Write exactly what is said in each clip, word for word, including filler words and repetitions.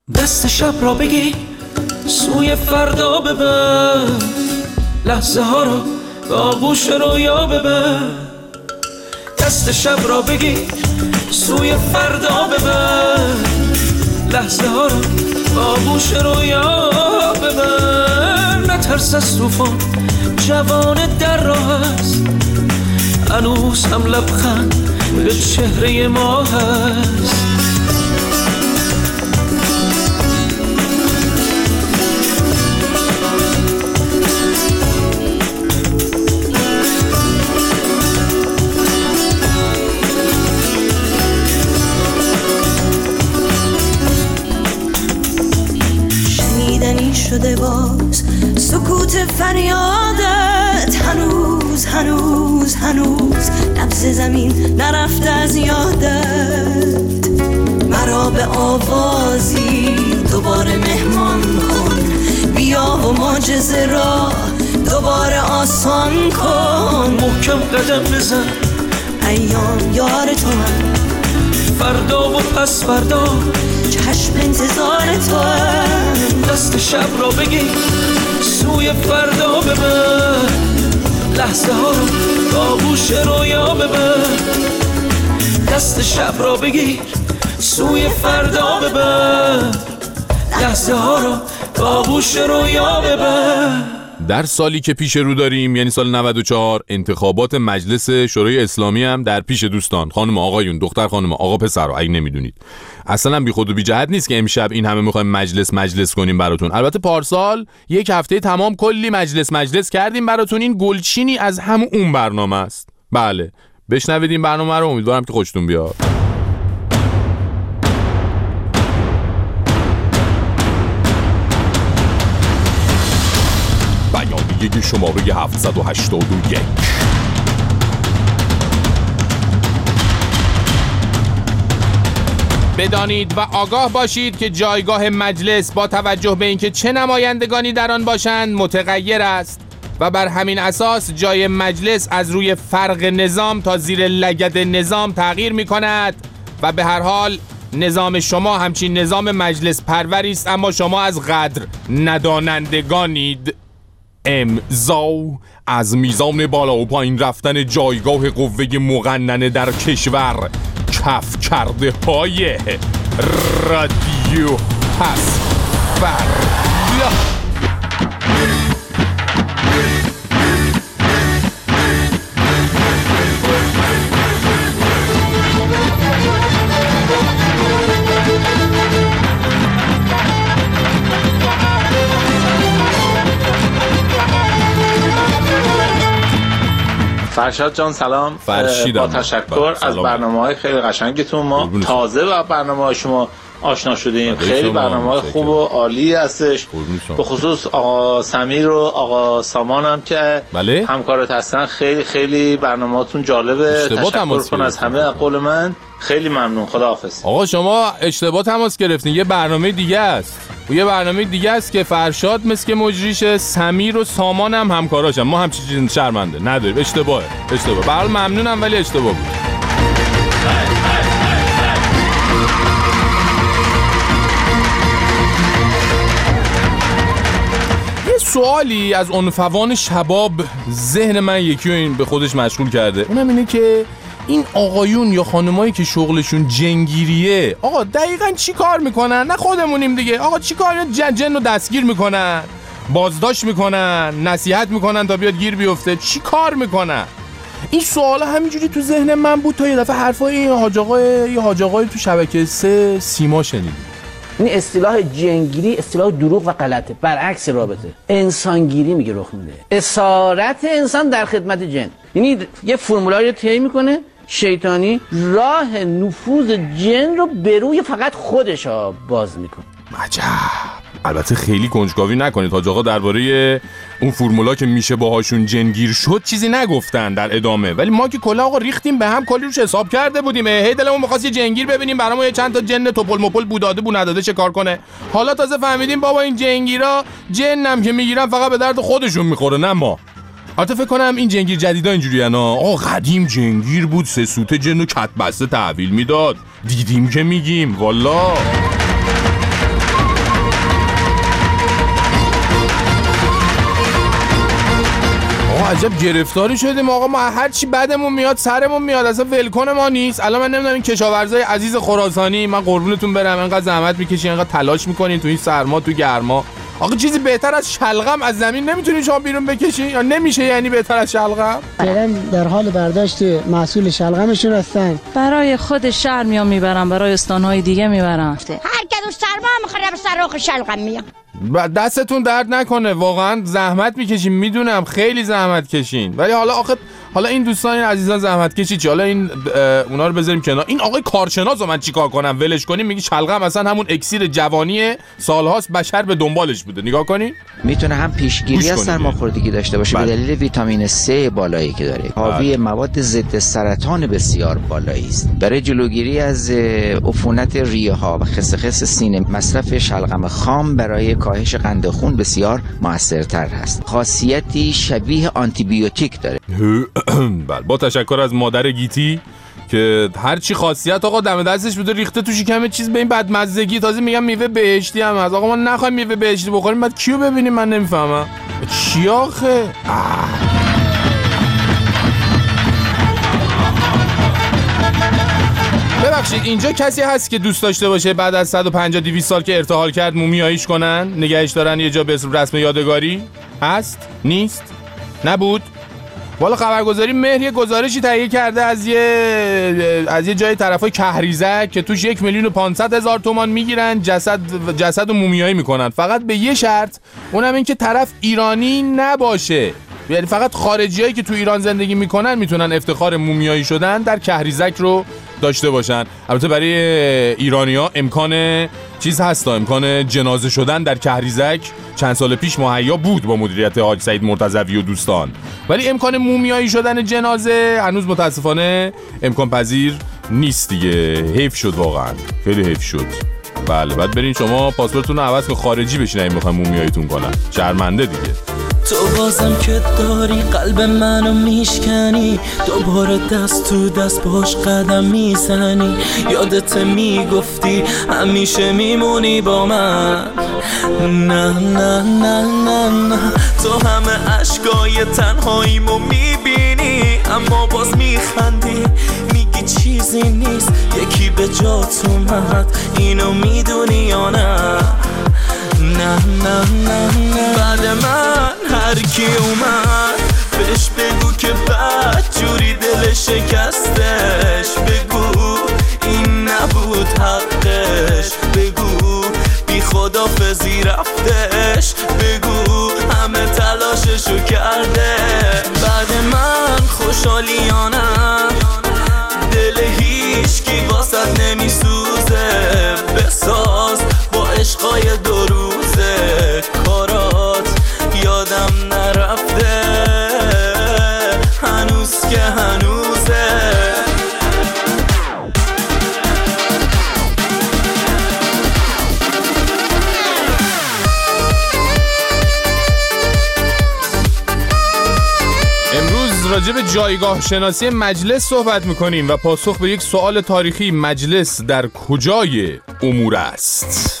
دست شب را بگی سوی فردا ببر، لحظه ها رو به آغوش رویا ببر. دست شب را بگی سوی فردا ببر، لحظه ها رو به آغوش رویا ببر. نترس از طوفان، جوان در راه است، هنوز هم لبخند به چهره ما هست. شنیدنی شده باز سکوت فریادت، هنوز هنوز هنوز نبض زمین نرفته از یادت. مرا به آوازی دوباره مهمان کن، بیا و معجزه را دوباره آسان کن. محکم قدم بزن، ایام یار تو هم، فردا و پس فردا چشم انتظار تو هم. دست شب را بگی سوی فردا ببر، لحظه ها رو به آغوش رویا ببر. دست شب را بگیر سوی فردا ببر، لحظه ها رو به آغوش رویا ببر. در سالی که پیش رو داریم، یعنی سال نود و چهار، انتخابات مجلس شورای اسلامی هم در پیش دوستان، خانم آقایون، دختر خانم، آقا پسرها، اگه نمیدونید. اصلا بی خود و بی جهت نیست که امشب این همه میخوایم مجلس مجلس کنیم براتون. البته پارسال یک هفته تمام کلی مجلس مجلس کردیم براتون. این گلچینی از هم اون برنامه است. بله، بشنوید این برنامه رو، امیدوارم که خوشتون بیاد. بیانیه شماره هفتصد و هشتاد و یک. بدانید و آگاه باشید که جایگاه مجلس با توجه به اینکه چه نمایندگانی در آن باشند متغیر است و بر همین اساس جای مجلس از روی فرق نظام تا زیر لگد نظام تغییر می کند و به هر حال نظام شما همچین نظام مجلس پروری است، اما شما از قدر ندانندگانید. امضا از میزان بالا و پایین رفتن جایگاه قوه مقننه در کشور کف کرده های رادیو حسفر. فرشاد جان سلام. فرشیدم. با تشکر از برنامه‌های خیلی قشنگتون. ما تازه با برنامه‌های شما آشنا شدیم. خیلی برنامه‌های خوب و عالی هستش. به خصوص آقا سمیر و آقا سامان هم که بله؟ همکارت هستن. خیلی خیلی برنامه‌تون جالبه. تشکر کن از همه. قول من خیلی ممنون. خداحافظ. آقا شما اشتباه تماس گرفتین. یه برنامه دیگه است. و یه برنامه دیگه است که فرشاد مثل که مجریشه، سمیر و سامان هم همکاراشن. ما هم چیزی شرمنده نداریم. اشتباهه. اشتباه. به هر حال ممنونم ولی اشتباه بود. یه سوالی از عنفوان شباب ذهن من یکی و این به خودش مشغول کرده. اونم اینه که این آقایون یا خانمایی که شغلشون جنگیریه، آقا دقیقاً چی کار میکنن؟ نه خودمونیم دیگه. آقا چی کار؟ جن جن رو دستگیر میکنن، بازداشت میکنن، نصیحت میکنن تا بیاد گیر بیفته. چی کار میکنن؟ این سوال همینجوری تو ذهن من بود تا یه دفعه حرفای این حاج آقای یه حاج آقای تو شبکه سه سیما شنیدیم. این اصطلاح جنگیری اصطلاح دروغ و غلطه. برعکس رابطه انسانگیری میگه رخ میده. اسارت انسان در خدمت جن. یعنی یه فرمولایی رو طی میکنه شیطانی، راه نفوذ جن رو به روی فقط خودش باز میکنه. عجب. البته خیلی کنجکاوی نکنید. حاج آقا درباره اون فرمولا که میشه باهاشون جنگیر شد چیزی نگفتن در ادامه، ولی ما که کلا آقا ریختیم به هم، کلی روش حساب کرده بودیم. هی دلمون می‌خواست یه جنگیر ببینیم برامون، یه چند تا جن توپل مپل بوداده بو نداده چه کار کنه. حالا تازه فهمیدیم بابا این جنگیرا جنم که میگیرن فقط به درد خودشون میخوره نه ما. البته فکر کنم این جنگیر جدیدا اینجوریه نه. آقا قدیم جنگیر بود، سه سوته جن و کت بسته تحویل میداد. دیدیم که میگیم والا. عجب گرفتاری شدیم آقا. ما هر چی بدمون میاد سرمون میاد، اصلا ولکن ما نیست. الان من نمیدونم این کشاورزای عزیز خراسانی، من قربونتون برم، انقدر زحمت میکشین، انقدر تلاش میکنین تو این سرما تو گرما. آقا چیزی بهتر از شلغم از زمین نمیتونین شما بیرون بکشین یا نمیشه؟ یعنی بهتر از شلغم؟ فعلا در حال برداشت محصول شلغمشون هستن. برای خود شهر میام میبرم، برای استانهای دیگه میبرم. هر کی دوست سرما میخوره به سراغ شلغم میام. دستتون درد نکنه، واقعا زحمت میکشین، میدونم خیلی زحمت کشین، ولی حالا آخه حالا این دوستان این عزیزان زحمت کشید چی؟ حالا این اونا رو بذاریم کنار. این آقای کارشناس رو من چیکار کنم؟ ولش کنیم؟ میگی شلغم اصلا همون اکسیر جوانی سالهاست بشر به دنبالش بوده. نگاه کنین میتونه هم پیشگیری از سرماخوردگی داشته باشه به دلیل ویتامین C بالایی که داره، حاوی مواد ضد سرطان بسیار بالایی است. برای جلوگیری از عفونت ریه ها و خسخس سینه مصرف شلغم خام برای کاهش قند خون بسیار موثرتر هست. خاصیتی شبیه آنتی بیوتیک داره. بله، با تشکر از مادر گیتی که هر چی خاصیت آقا دم دستش بوده ریخته تو شکم چیز به این بدمزگی. تازه میگم میوه بهشتی هم هست. آقا ما نخوایم میوه بهشتی بخوریم بعد کیو ببینیم؟ من نمیفهمم چی آخه. ببخشید اینجا کسی هست که دوست داشته باشه بعد از صد و پنجاه دویست سال که ارتحال کرد مومیاییش کنن، نگهش دارن یه جا به اسم رسم یادگاری؟ هست؟ نیست؟ نبود؟ والا خبرگزاری مهر یه گزارشی تهیه کرده از یه از یه جای طرفای کهریزک که توش یک میلیون و پانصد هزار تومان میگیرن، جسد جسد و مومیایی میکنن، فقط به یه شرط، اونم این که طرف ایرانی نباشه. یعنی فقط خارجیایی که تو ایران زندگی میکنن میتونن افتخار مومیایی شدن در کهریزک رو داشته باشن. البته برای ایرانی‌ها امکان چیز هست، امکان جنازه شدن در کهریزک چند سال پیش مهیا بود با مدیریت حاج سعید مرتضوی و دوستان، ولی امکان مومیایی شدن جنازه هنوز متاسفانه امکان پذیر نیست دیگه. حیف شد واقعا، خیلی حیف شد. بله بعد برین شما پاسپورتتون رو عوض کن خارجی بشین اگه میخواین مومیاییتون کنن. شرمنده دیگه. تو بازم که داری قلب منو میشکنی، دوباره دست تو دست باش قدم میزنی. یادت میگفتی همیشه میمونی با من. نه نه نه نه نه تو همه عشقای تنهاییمو میبینی اما باز میخندی، میگی چیزی نیست یکی به جات اومد، اینو میدونی یا نه؟ نه نه نه نه بعد من هر کی اومد بهش بگو که بد جوری دل شکستش، بگو این نبود حقش، بگو بی خدافظی رفتش، بگو همه تلاششو کرده. بعد من خوشحالیانم دل هیچ کی واسط نمیسوزه، بساز با عشقای دو روزه کارات یادم نرفته هنوز که هنوزه. امروز راجع به جایگاه شناسی مجلس صحبت میکنیم و پاسخ به یک سوال تاریخی: مجلس در کجای امور است؟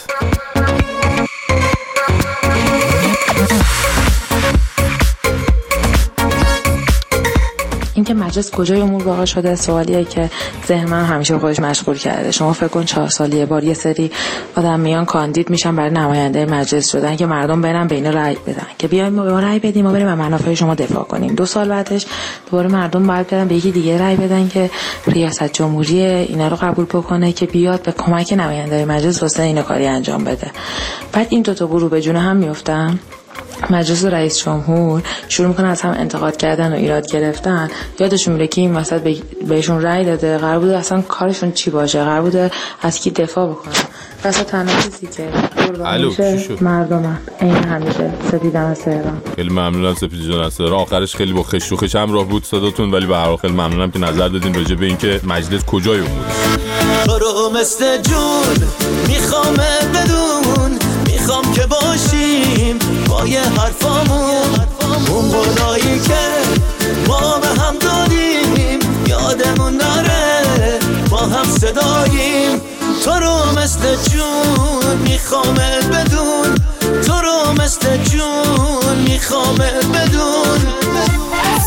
اینکه مجلس کجای امور واقع شده سوالیه که ذهن من همیشه خودش مشغول کرده. شما فکر کن چهار سال یه بار یه سری آدم میان کاندید میشن برای نماینده مجلس شدن که مردم برن به اینا رأی بدن که بیایم ما به ما رأی بدیم، ما بریم از منافع شما دفاع کنیم. دو سال بعدش دوباره مردم باید برن به یکی دیگه رأی بدن که ریاست جمهوری اینا رو قبول بکنه که بیاد به کمک نماینده مجلس واسه اینا کاری انجام بده. بعد این دو تا گروه به جون هم میافتن. مجلس و رئیس جمهور شروع میکنن از هم انتقاد کردن و ایراد گرفتن. یادشون میره که این وسط بهشون رأی داده، قرار بوده اصلا کارشون چی باشه، قرار بوده از کی دفاع بکنن. واسه تنها چیزی که همیشه مردمن این همیشه سپیدم از تهران. خیلی ممنونم سپید جان از تهران. آخرش خیلی با خش و خشم راه بود صداتون، ولی به هر حال خیلی ممنونم که نظر دادین راجع به اینکه مجلس کجای امور است. تو رو مثل جون میخوام بدون، میخوام که باشیم با یه حرفامون، اون قولایی که ما به هم دادیم یادمون نره، با هم صداییم. تو رو مثل جون میخوام بدون، تو رو مثل جون میخوام بدون.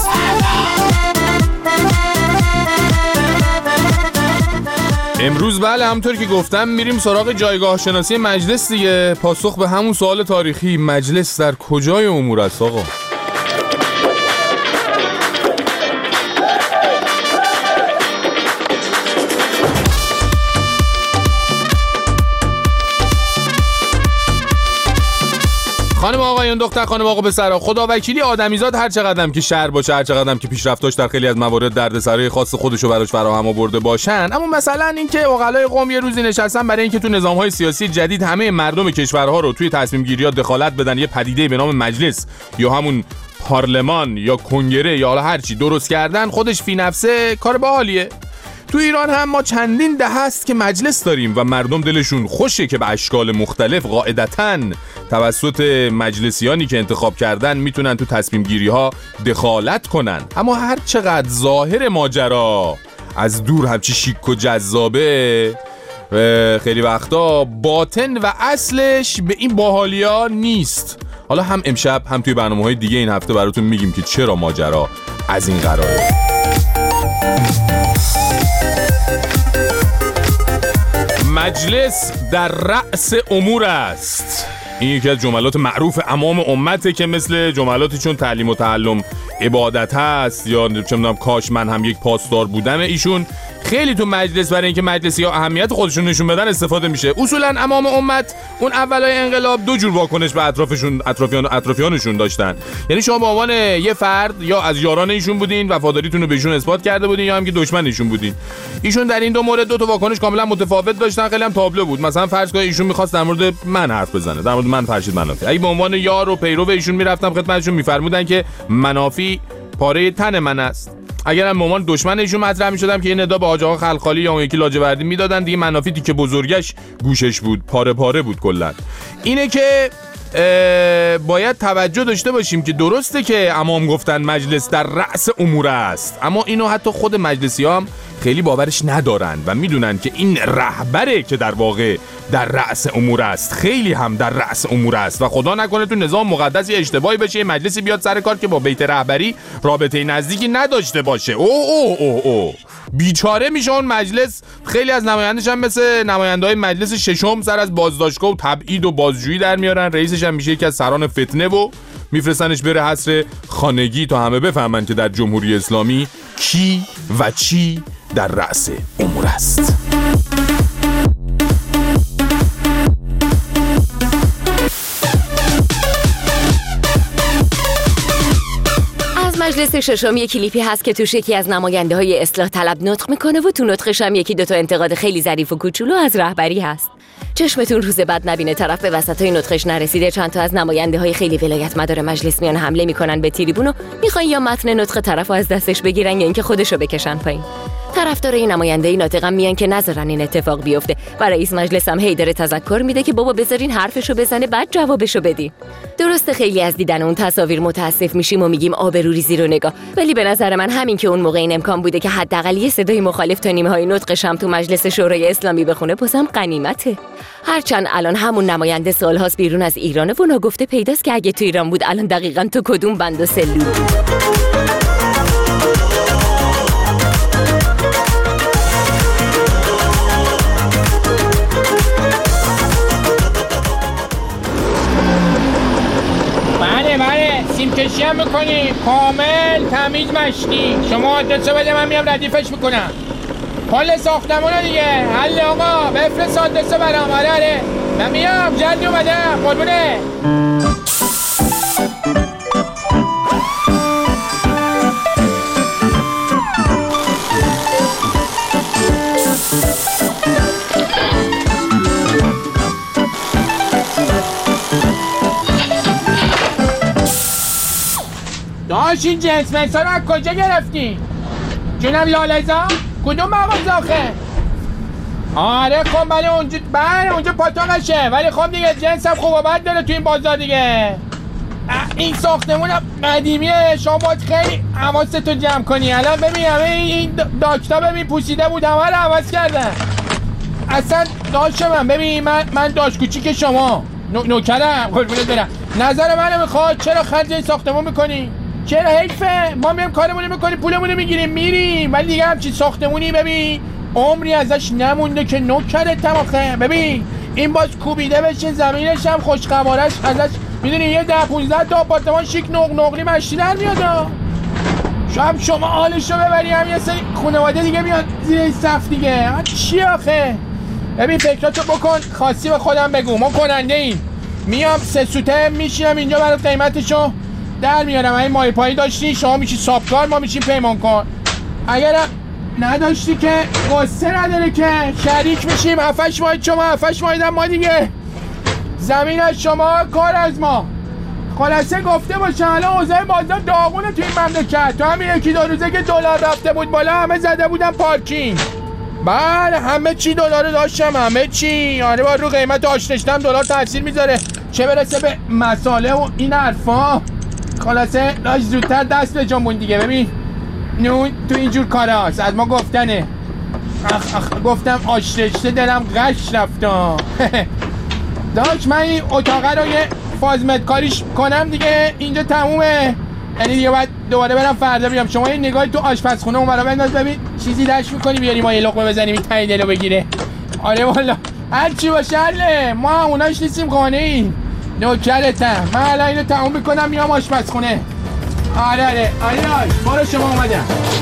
امروز بله همونطور که گفتم میریم سراغ جایگاه شناسی مجلس دیگه. پاسخ به همون سوال تاریخی، مجلس در کجای امور است آقا؟ خانم آقایون، دختر خانم آقا پسرا، خدا وکیلی آدمیزاد هر چقدرم که شر باشه، هر چقدرم که پیشرفتاش در خیلی از موارد دردسرای خاص خودشو براش فراهم آورده باشن، اما مثلا اینکه عقلای قوم یه روزی نشستن برای اینکه تو نظام‌های سیاسی جدید همه مردم کشورها رو توی تصمیم گیری‌ها دخالت بدن، یه پدیده به نام مجلس یا همون پارلمان یا کنگره یا حالا هر چی درست کردن، خودش فی نفسه کار باحالیه. تو ایران هم ما چندین دهه است که مجلس داریم و مردم دلشون خوشه که به اشکال مختلف قاعدتاً توسط مجلسیانی که انتخاب کردن میتونن تو تصمیم گیری ها دخالت کنن. اما هر چقدر ظاهر ماجرا از دور همچی شیک و جذابه، خیلی وقتا باطن و اصلش به این باحالیا نیست. حالا هم امشب هم توی برنامه‌های دیگه این هفته براتون میگیم که چرا ماجرا از این قراره. مجلس در رأس امور است. این یکی از جملات معروف امام امته که مثل جملاتی چون تعلیم و تعلم عبادت هست یا چه میدونم کاش من هم یک پاسدار بودم، ایشون خیلی تو مجلس برای اینکه مجلسی‌ها اهمیت خودشون نشون بدن استفاده میشه. اصولا امام امت اون اولای انقلاب دو جور واکنش به اطرافشون اطرافیان اطرافیانشون داشتن. یعنی شما به عنوان یه فرد یا از یاران ایشون بودین، وفاداریتون رو بهشون اثبات کرده بودین، یا هم که دشمن ایشون بودین. ایشون در این دو مورد دو تا واکنش کاملا متفاوت داشتن، خیلی هم تابلو بود. مثلا فرض کنید ایشون می‌خواست در مورد من حرف بزنه، در مورد من فرشید منافی. اگه به عنوان یار و پیرو ایشون میرفتم خدمتشون، میفرمودن که منافی پاره تن من است. اگرم به عنوان دشمن ایشون مطرح می‌شدم که این ندا به حاج آقا خلخالی یا اون یکی لاجوردی میدادن، دیگه منافی که بزرگش گوشش بود، پاره پاره بود کلا. اینه که باید توجه داشته باشیم که درسته که امام گفتن مجلس در رأس امور است، اما اینو حتی خود مجلسی‌ها هم خیلی باورش ندارن و میدونن که این رهبره که در واقع در رأس امور است، خیلی هم در رأس امور است و خدا نکنه تو نظام مقدس یه اشتباهی بشه، یه مجلسی بیاد سر کار که با بیت رهبری رابطه نزدیکی نداشته باشه. او او او او بیچاره میشه اون مجلس. خیلی از نمایندش هم مثل نماینده‌های مجلس ششم سر از بازداشتگاه و تبعید و بازجویی در میارن. رئیسش هم میشه یکی از سران فتنه و میفرستنش بره حصر خانگی تا همه بفهمن که در جمهوری اسلامی کی و چی در رأس امور است. مجلس ششم یک کلیپی هست که توش یکی از نماینده های اصلاح طلب نطق میکنه و تو نطقش هم یکی دوتا انتقاد خیلی ظریف و کوچولو از رهبری هست. چشمتون روز بعد نبینه طرف به وسطای نطقش نرسیده چند تا از نماینده های خیلی ولایت مدار مجلس میان حمله میکنن به تریبون و میخوان یا متن نطق طرفو از دستش بگیرن یا اینکه خودشو بکشن پایین. طرفدارای نماینده ناطقم میان که نذارن این اتفاق بیفته و رئیس مجلس هم هی داره تذکر میده که بابا بذارین حرفشو بزنه بعد جوابشو بدین. درسته خیلی از دیدن اون تصاویر متاسف میشیم و میگیم آبروریزی رو نگاه، ولی به نظر من همین که اون موقع این امکان بوده که حداقل یه صدای مخالف تا نیمه های نطقش هم تو مجلس شورای اسلامی بخونه بازم غنیمته. هرچند الان همون نماینده سالهاست بیرون از ایرانه و ناگفته پیداست که اگه تو ایران بود الان دقیقاً تو کدوم بند و سلول. کشی هم میکنی کامل تمیز مشتی. شما آدرسو بده من میام ردیفش میکنم. حال ساختمونه دیگه حل آقا، بفرست آدرسو برام. آره آره من میام، جلدی اومدم قربونه. داش این جنس منسا رو از کجا گرفتی؟ جونم لالزا؟ کدوم مغازه آخه؟ آره خب بله اونجا بله اونجا پاتوقشه، ولی خب دیگه جنس هم خوب و بد داره تو این بازار دیگه. این ساختمون قدیمیه، شما باید خیلی حواستو جمع کنی. الان ببین همه این داکتا ببین پوسیده بود، همه رو عوض کردن. اصلا داش من ببین من من داش کوچیک شما نوکرم قربونت برم. نظر منو میخواد چرا خرج این ساختمون میکنی؟ چرا حیفه؟ ما میام کارمونو میکنیم پولمونو میگیریم میریم، ولی دیگه همچین ساختمونی ببین عمری ازش نمونده که نوکرتم آخه. ببین این باز کوبیده بشه زمینش هم خوشقوارش ازش میدونی یه ده پونزده تا آپارتمان شیک نق نقلی مشتی در میاد. شاید شما حالشو ببری هم یه سری خانواده دیگه میاد زیر این صف دیگه. چی آخه؟ ببین فکراتو بکن، خاصی به خودم بگو، ما کننده ایم. میام سه سوته میشینم اینجا برات قیمتشو در میارم. این مای پایی داشتی شما میشی سابکار، ما میشیم پیمانکار. اگرم نداشتی که قصه نداره که شریک میشیم. هفتش ماهید شما هفتش ماهیدم ما دیگه. زمین از شما کار از ما. خلاصه گفته باشه الان اوضاع بازار داغونه تو این مملکت. تو همین یکی دو روزه که دلار رفته بود بالا همه زده بودن پارکینگ. بله همه چی دلار داشتم، همه چی. آره با رو قیمت آش نشتم دلار تاثیر میذاره، چه برسه به مساله و این حرفا. خلاصه داشت زودتر دست به جنبون دیگه. ببین نون تو اینجور کاراست، از ما گفتنه. اخ اخ گفتم آش رشته دلم غش رفتم. داشت من این اتاقه رو یه فازمت کاریش کنم دیگه، اینجا تمومه. یعنی دیگه باید دوباره برم فردا بیام. شما این نگاهی تو آشپزخونه اون برا بنداز ببین چیزی دشت میکنی بیاری ما یه لقمه بزنیم این تایی دلو بگیره. آره والا هر چی باشه حله، ما هموناش نیستیم خانه ای. نوکرتم من الان اینو تموم میکنم میام آشپزخونه. آره آره آره بارو شما اومدم.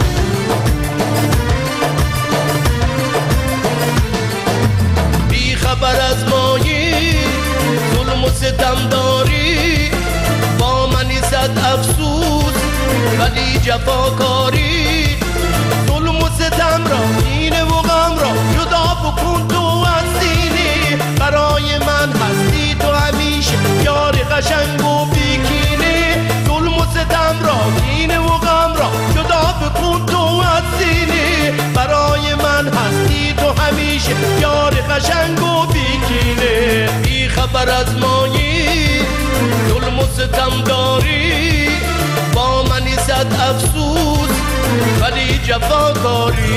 بی خبر از مایی ظلم و ستم داری، با منی صد افسوس ولی جفاکاری. ظلم و ستم را اینه و غم را جدا بکن تو از سینه. برای من هستی تو همیشه یار قشنگ و بیکینه. ظلم و ستم را اینه و غم را جدا بکن تو از سینه. برای من هستی تو همیشه یار قشنگ و بیکینه. بی خبر از مایی ظلم و ستم داری، با منی صد افسوس ولی جفاکاری.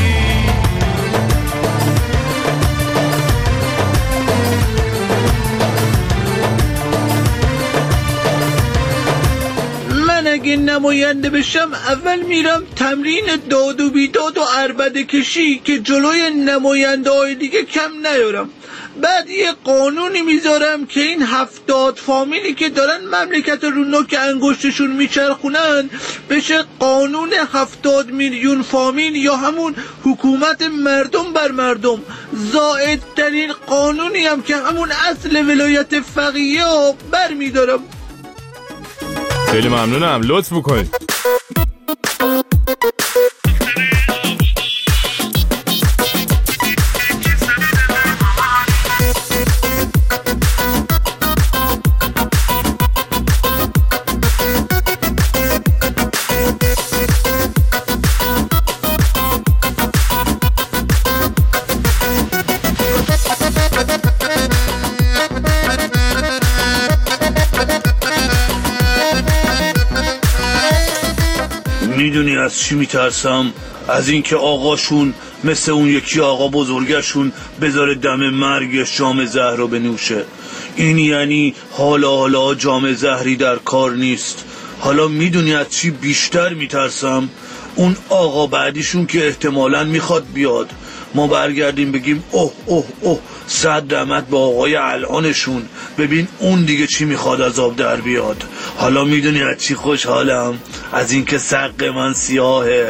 من اگه نماینده بشم اول میرم تمرین داد و بیداد و عربده کشی که جلوی نماینده های دیگه کم نیارم. بعد یه قانونی میذارم که این هفتاد فامیلی که دارن مملکت رو نوک انگشتشون میچرخونن بشه قانون هفتاد میلیون فامیل یا همون حکومت مردم بر مردم. زائدترین قانونی هم که همون اصل ولایت فقیه ها بر میدارم. خیلی ممنونم، لطف بکنید. میدونی از چی میترسم؟ از اینکه آقاشون مثل اون یکی آقا بزرگشون بذاره دم مرگش جام زهر رو بنوشه. این یعنی حالا حالا جام زهری در کار نیست. حالا میدونی از چی بیشتر میترسم؟ اون آقا بعدیشون که احتمالاً میخواد بیاد ما برگردیم بگیم اوه اوه اوه صد رحمت به آقای الانشون، ببین اون دیگه چی میخواد از آب در بیاد. حالا میدونی از چی خوشحالم؟ از اینکه سق من سیاهه.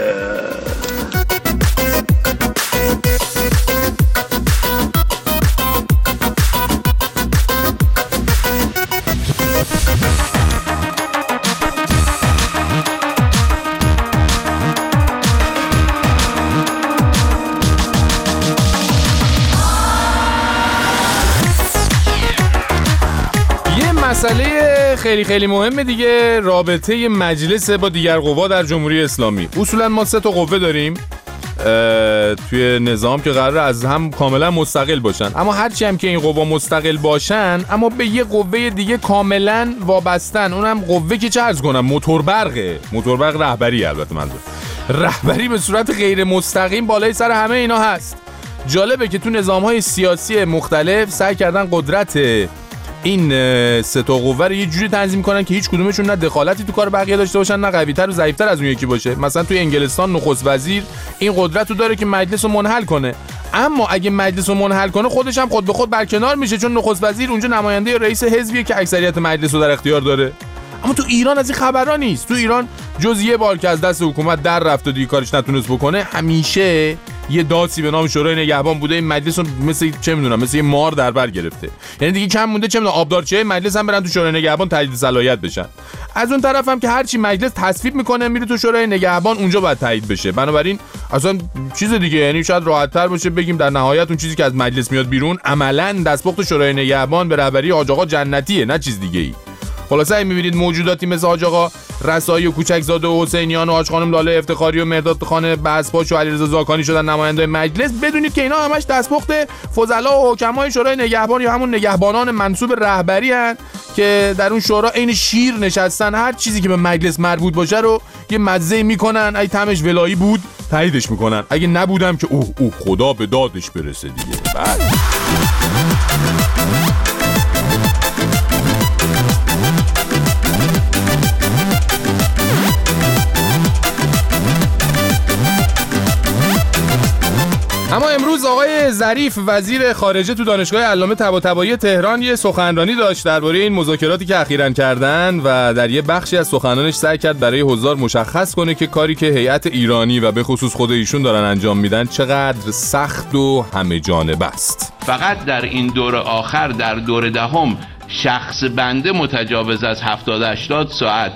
مسئله خیلی خیلی مهمه دیگه، رابطه مجلس با دیگر قوا در جمهوری اسلامی. اصولا ما سه تا قوه داریم توی نظام که قراره از هم کاملا مستقل باشن، اما هرچی هم که این قوا مستقل باشن اما به یه قوه دیگه کاملا وابستن. اونم قوه که چه عرض کنم موتور برقه، موتور برق رهبری. البته منظور رهبری به صورت غیر مستقیم بالای سر همه اینا هست. جالبه که تو نظام‌های سیاسی مختلف سعی کردن قدرت این سه تا قوه رو یه جوری تنظیم کنن که هیچ کدومشون نه دخالتی تو کار بقیه داشته باشن، نه قوی‌تر و ضعیف‌تر از اون یکی باشه. مثلا توی انگلستان نخست وزیر این قدرت رو داره که مجلس رو منحل کنه، اما اگه مجلس رو منحل کنه خودش هم خود به خود برکنار میشه، چون نخست وزیر اونجا نماینده رئیس حزبیه که اکثریت مجلس رو در اختیار داره. اما تو ایران از این خبرا نیست. تو ایران جز یه بار که از دست حکومت در رفت و دیگه کارش نتونست بکنه، همیشه یه داسی به نام شورای نگهبان بوده. این مجلس رو مثل چه میدونم مثل یه مار در بر گرفته. یعنی دیگه کم مونده چه میدونم آبدارچه مجلس هم برن تو شورای نگهبان تایید صلاحیت بشن. از اون طرف هم که هر چی مجلس تصویب میکنه میره تو شورای نگهبان، اونجا باید تایید بشه. بنابراین اصلا چیز دیگه، یعنی شاید راحت‌تر باشه بگیم در نهایت اون چیزی که از مجلس میاد بیرون عملاً دستپخت شورای نگهبان به رهبری حاج آقا جنتیه، نه چیز دیگه‌ای. خلاصه می‌بینید موجوداتی مثل حاج آقا رسایی و کوچکزاده و حسینیان و حاج خانم لاله افتخاری و مرداد خان بسپاش و علیرضا زاکانی شدن نماینده مجلس. بدونید که اینا همش دستپخت فضلا و حکمای شورای نگهبان یا همون نگهبانان منصوب رهبری ان که در اون شورا عین شیر نشستن، هر چیزی که به مجلس مربوط باشه رو یه مزه میکنن، اگه طعمش ولایی بود تاییدش میکنن، اگه نبودم که اوه اوه خدا به دادش برسه دیگه. بعد اما امروز آقای ظریف وزیر خارجه تو دانشگاه علامه طباطبایی تهران یه سخنرانی داشت درباره این مذاکراتی که اخیراً کردن و در یه بخشی از سخنانش سعی کرد برای حضار مشخص کنه که کاری که هیئت ایرانی و به خصوص خود ایشون دارن انجام میدن چقدر سخت و همه جانبه است. فقط در این دور آخر در دور دهم شخص بنده متجاوز از هفتاد هشتاد ساعت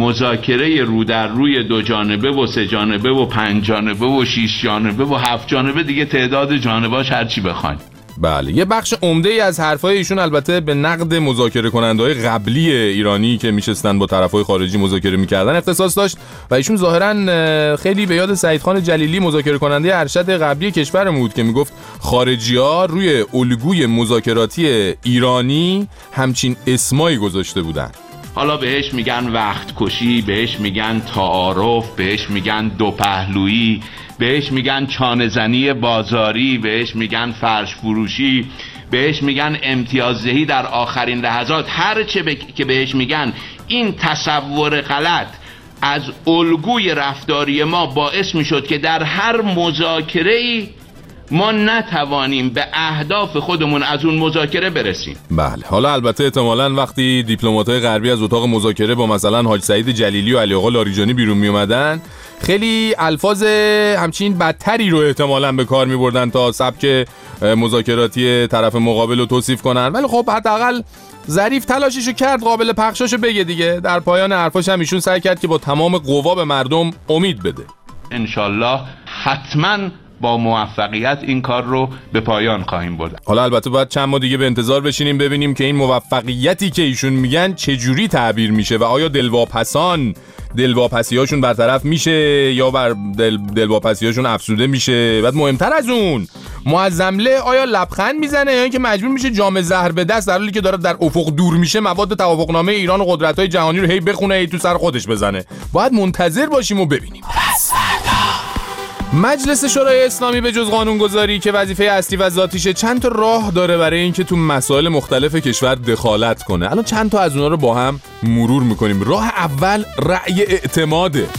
مذاکره رو در روی دو جانبه و سه جانبه و پنج جانبه و شش جانبه و هفت جانبه، دیگه تعداد جانبه‌اش هر چی بخواید. بله، یه بخش عمده ای از حرفای ایشون البته به نقد مذاکره کننده‌های قبلی ایرانی که میشستن با طرفای خارجی مذاکره میکردن اختصاص داشت و ایشون ظاهرا خیلی به یاد سعیدخان جلیلی مذاکره کننده ارشد قبلی کشورمون بود که میگفت خارجی‌ها روی الگوی مذاکراتی ایرانی همچین اسمایی گذاشته بودن. حالا بهش میگن وقت کشی، بهش میگن تعارف، بهش میگن دو پهلویی، بهش میگن چانه زنی بازاری، بهش میگن فرش فروشی، بهش میگن امتیازدهی در آخرین لحظات. هر چه ب... که بهش میگن، این تصور غلط از الگوی رفتاری ما باعث میشد که در هر مذاکره‌ای ما نتوانیم به اهداف خودمون از اون مذاکره برسیم. بله، حالا البته احتمالاً وقتی دیپلمات‌های غربی از اتاق مذاکره با مثلا حاج سعید جلیلی و علی آقا لاریجانی بیرون می اومدن، خیلی الفاظ همچین بدتری رو احتمالاً به کار می‌بردن تا سبک مذاکراتی طرف مقابل رو توصیف کنن. ولی خب حداقل ظریف تلاششو کرد قابل پخشاشو بگه دیگه. در پایان حرفاش هم ایشون سعی کرد که با تمام قوا به مردم امید بده. انشالله حتماً با موفقیت این کار رو به پایان خواهیم برد. حالا البته باید چند ماه دیگه به انتظار بشینیم ببینیم که این موفقیتی که ایشون میگن چجوری تعبیر میشه و آیا دلواپسان دلواپسیاشون برطرف میشه یا بر دل دلواپسیاشون افسوده میشه. بعد مهمتر از اون معظمله آیا لبخند میزنه یا اینکه مجبور میشه جام زهر به دست در حالی که داره در افق دور میشه مواد توافقنامه ایران و قدرت‌های جهانی رو هی بخونه هی تو سر خودش بزنه. باید منتظر باشیم و ببینیم. مجلس شورای اسلامی به جز قانونگذاری که وظیفه اصلی و ذاتیشه چند تا راه داره برای اینکه تو مسائل مختلف کشور دخالت کنه. الان چند تا از اونها رو با هم مرور میکنیم. راه اول رأی اعتماده.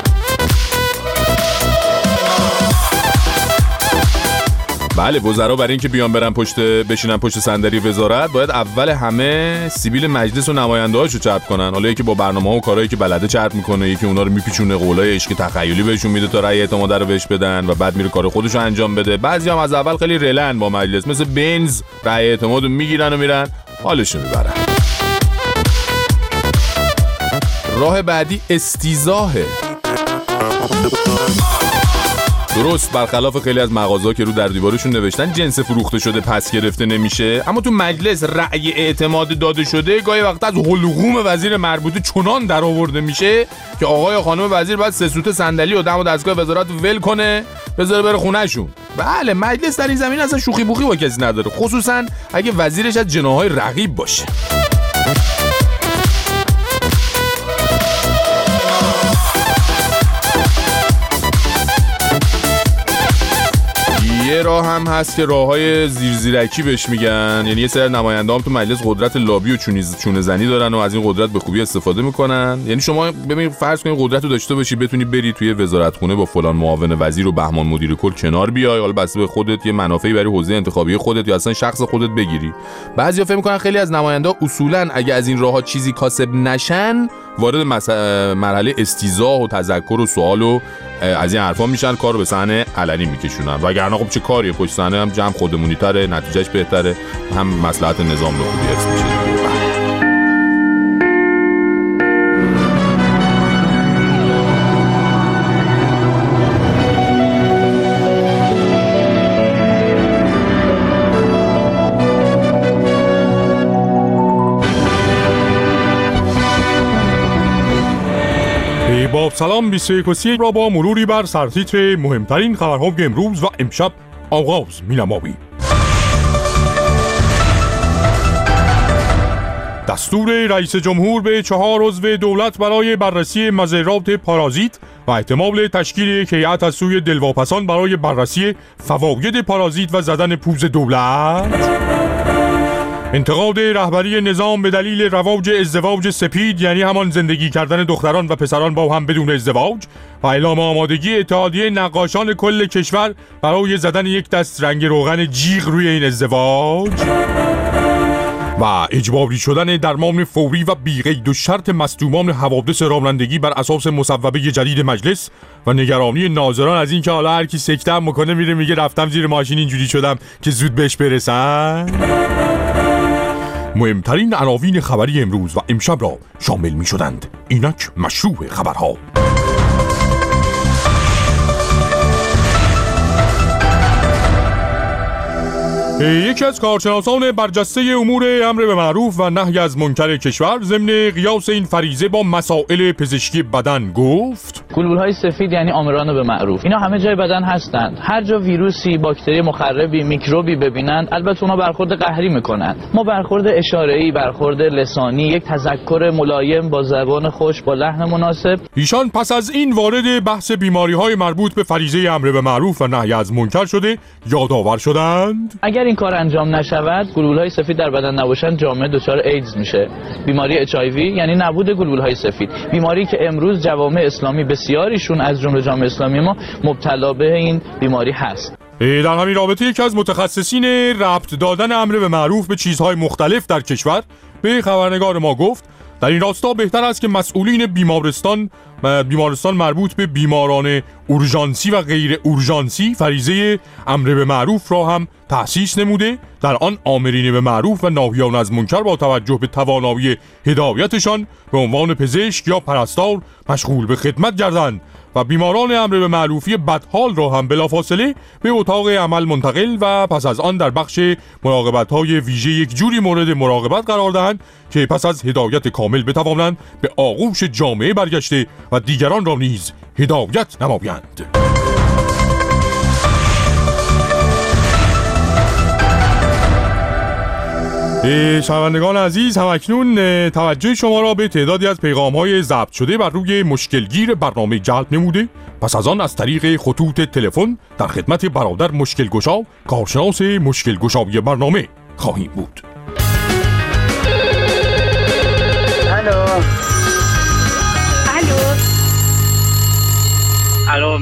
بله، وزرا برای اینکه بیان برن پشت بشینن پشت صندلی وزارت باید اول همه سیبیل مجلس و نماینده‌هاشو چرب کنن. حالا یکی با برنامه‌ها و کارهایی که بلده چرب میکنه، یکی اونا رو میپیچونه قولای عشق تخیلی بهشون میده تا رأی اعتماد رو بهش بدن و بعد میره کار خودشو انجام بده. بعضیام از اول خیلی رلن با مجلس، مثل بنز رأی اعتمادو میگیرن و میرن حالشو میبرن. راه بعدی استیزاهه. درست برخلاف خیلی از مغازه‌ها که رو در دیوارشون نوشتن جنس فروخته شده پس گرفته نمیشه، اما تو مجلس رأی اعتماد داده شده گاهی وقت از حلقوم وزیر مربوطه چنان در آورده میشه که آقای و خانم وزیر باید سه سوت صندلی و دم و دستگاه وزارت ول کنه بذاره بره خونه‌شون. بله، مجلس در این زمین اصلا شوخی بوخی با کسی نداره، خصوصا اگه وزیرش از جناح‌های رقیب باشه. یه راه هم هست که راههای زیرزیرکی بهش میگن، یعنی یه سری نماینده‌ها تو مجلس قدرت لابی و چونه زنی دارن و از این قدرت به خوبی استفاده میکنن. یعنی شما ببین فرض کنید قدرت رو داشته باشی بتونی بری توی وزارتخونه با فلان معاون وزیر و بهمان مدیر کل کنار بیای، حالا بس به خودت یه منافعی برای حوزه انتخابی خودت یا اصلا شخص خودت بگیری. بعضیا فکر میکنن خیلی از نماینده‌ها اصولاً اگه از این راهها چیزی کاسب نشن وارد مرحله استیضاح و تذکر و سوال و از این حرفا میشن، کارو به صحنه علنی میکشونن. وگرنه خب چه کاریه، پشت صحنه هم جمع خودمونی تره، نتیجهش بهتره، هم مصلحت نظام رو خوبی حفظ میشه. با سلام بیست و یک و سی را با مروری بر سرتیتر مهمترین خبرهای امروز و امشب آغاز می‌نماییم. دستور رئیس جمهور به چهار عضو دولت برای بررسی مضرات پارازیت و احتمال تشکیل یک هیئت از سوی دلواپسان برای بررسی فواید پارازیت و زدن پوز دولت. انتقاد رهبری نظام به دلیل رواج ازدواج سپید، یعنی همان زندگی کردن دختران و پسران با هم بدون ازدواج، و اعلام آمادگی اتحادیه نقاشان کل کشور برای زدن یک دست رنگ روغن جیغ روی این ازدواج. و اجباری شدن درمان فوری و بی‌قید و شرط مصدومان حوادث رانندگی بر اساس مصوبه جدید مجلس و نگرانی ناظران از اینکه حالا هر کی سکته میکنه میره میگه رفتم زیر ماشین اینجوری شدم که زود بهش برسن. مهمترین عناوین خبری امروز و امشب را شامل می شدند. اینک مشروع خبرها. یکی از کارشناسان برجسته امور امر به معروف و نهی از منکر کشور ضمن قیاس این فریضه با مسائل پزشکی بدن گفت: گلبولهای سفید یعنی آمران به معروف، اینا همه جای بدن هستند. هر جا ویروسی، باکتری مخربی، میکروبی ببینند البته اونا برخورد قهری میکنند. ما برخورد اشاره‌ای، برخورد لسانی، یک تذکر ملایم با زبان خوش با لحن مناسب. ایشان پس از این وارد بحث بیماری‌های مربوط به فریضه امر به معروف و نهی از منکر شده یادآور شدند اگر این کار انجام نشود، گلبولهای سفید در بدن نباشند، جامعه دچار ایدز میشه. بیماری اچ آی وی یعنی نبود گلبولهای سفید، بیماری که امروز جوامع اسلامی بسیاریشون از جمله جامعه اسلامی ما مبتلا به این بیماری هست. در همین رابطه یکی از متخصصین ربط دادن امر به معروف به چیزهای مختلف در کشور به خبرنگار ما گفت در این راستا بهتر است که مسئولین بیمارستان بیمارستان مربوط به بیماران اورژانسی و غیر اورژانسی فریضه امر به معروف را هم تأسیس نموده، در آن آمرین به معروف و ناهیان از منکر با توجه به توانایی هدایتشان به عنوان پزشک یا پرستار مشغول به خدمت گردند و بیماران امر به معروفی بدحال را هم بلافاصله به اتاق عمل منتقل و پس از آن در بخش مراقبت‌های ویژه یک جوری مورد مراقبت قرار دهند که پس از هدایت کامل بتوانند به آغوش جامعه برگشته و دیگران را نیز هدایت نمایند. شنوندگان عزیز، همکنون توجه شما را به تعدادی از پیغام‌های ضبط شده بر روی مشکلگیر برنامه جلب نموده. پس از آن از طریق خطوط تلفن در خدمت برادر مشکل گشا، کارشناس مشکل گشایی برنامه خواهیم بود. الو الو الو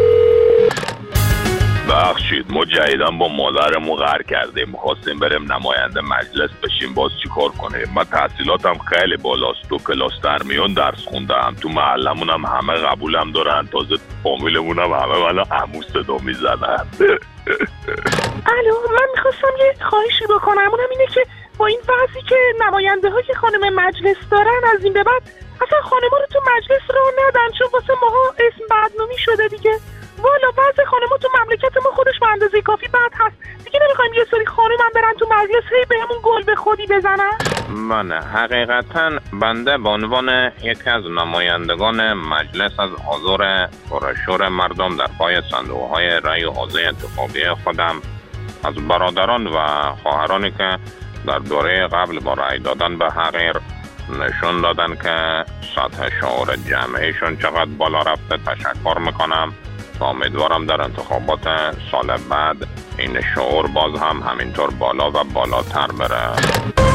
بخشید، ما جدیدن با مادرمو قهر کردیم، میخواستیم بریم نماینده مجلس بشیم، باز چی کار کنیم؟ من تحصیلاتم خیلی بالاست، تو کلاس درمیان درس خوندم، تو محلمونم همه قبولم دارن، تازه فامیلمونم همه منو عمو صدا میزنن. الو، من میخواستم یه خواهشی بکنم، اونم اینه که با این وضعی که نماینده ها که خانم مجلس دارن از این به بعد اصلا خانما رو تو مجلس رو ندن، چون واسه ماها اسم بدنامی شده دیگه. والا وضع خانما تو مملکت ما خودش به اندازه کافی بد هست دیگه، نمیخوایم یه سری خانم هم برن تو مجلس هی بهمون گل به خودی بزنن. من حقیقتا بنده به عنوان یکی از نمایندگان مجلس از حضور پرشور مردم در پای صندوق‌های رأی و حوزه انتخابی خودم از برادران و خواهرانی که در دوره قبل با رأی دادن به حقیر نشون دادن که سطح شعور جمعیشون چقدر بالا رفته تشکر میکنم. امیدوارم در انتخابات سال بعد این شعور باز هم همینطور بالا و بالاتر بره.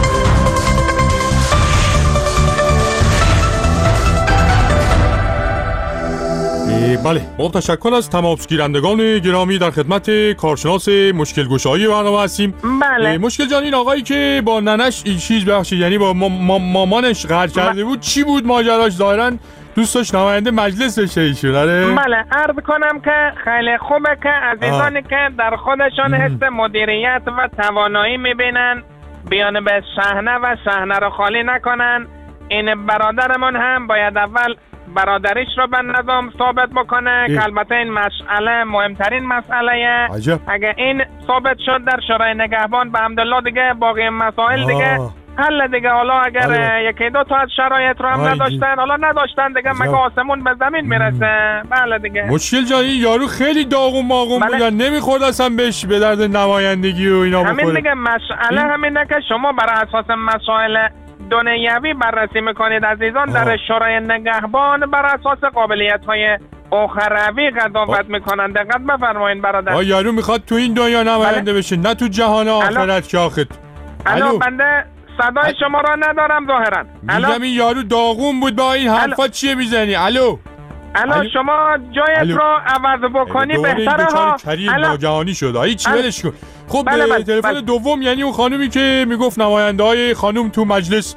بله، با تشکر از تماسگیرندگان گرامی در خدمت کارشناس مشکل گشایی برنامه هستیم. بله. مشکل جان، این آقایی که با ننش این چیز بخشید، یعنی با ما ما مامانش قرار کرده بود، چی بود ماجراش؟ ظاهراً دوست داشت نماینده مجلس بشه ایشون. آره بله، عرض کنم که خیلی خوبه که عزیزانی که در خودشان حس مدیریت و توانایی میبینن بیان به صحنه و صحنه رو خالی نکنن. این برادرمون هم باید اول برادریش رو به نظام ثابت بکنه که البته این مسئله مهمترین مسئله. اگه این ثابت شد در شورای نگهبان به حمدالله دیگه باقی مسائل دیگه حل دیگه. حالا اگر آه. یکی دو تا از شرایط رو هم نداشتن، حالا نداشتن دیگه، مگه آسمون به زمین میرسه. بله دیگه. مشکل جایی یارو خیلی داغون ماغون بله. بودن، نمیخورد اصلا بهش به درد نمایندگی و اینا بخوره. همین دیگه مسئله این... همینه که شما بر اساس مسائل دنیوی بررسی میکنید عزیزان. آه. در شورای نگهبان بر اساس قابلیت های اخروی قضاوت میکنن. دقت بفرمایید برادر. آ یارو میخواد تو این دنیا نماینده بله. بشه، نه تو جهان آخرت که آخه. الو بنده صدای شما را ندارم ظاهرا. میگم این یارو داغون بود، با این حرفا چیه میزنی؟ الو الو شما جایت رو عوض بکنی بهتره ها. کریم ناجهانی شد. هیچ ولش کن. خب بله بله تلفن بله. دوم، یعنی اون خانومی که میگفت نماینده های خانوم تو مجلس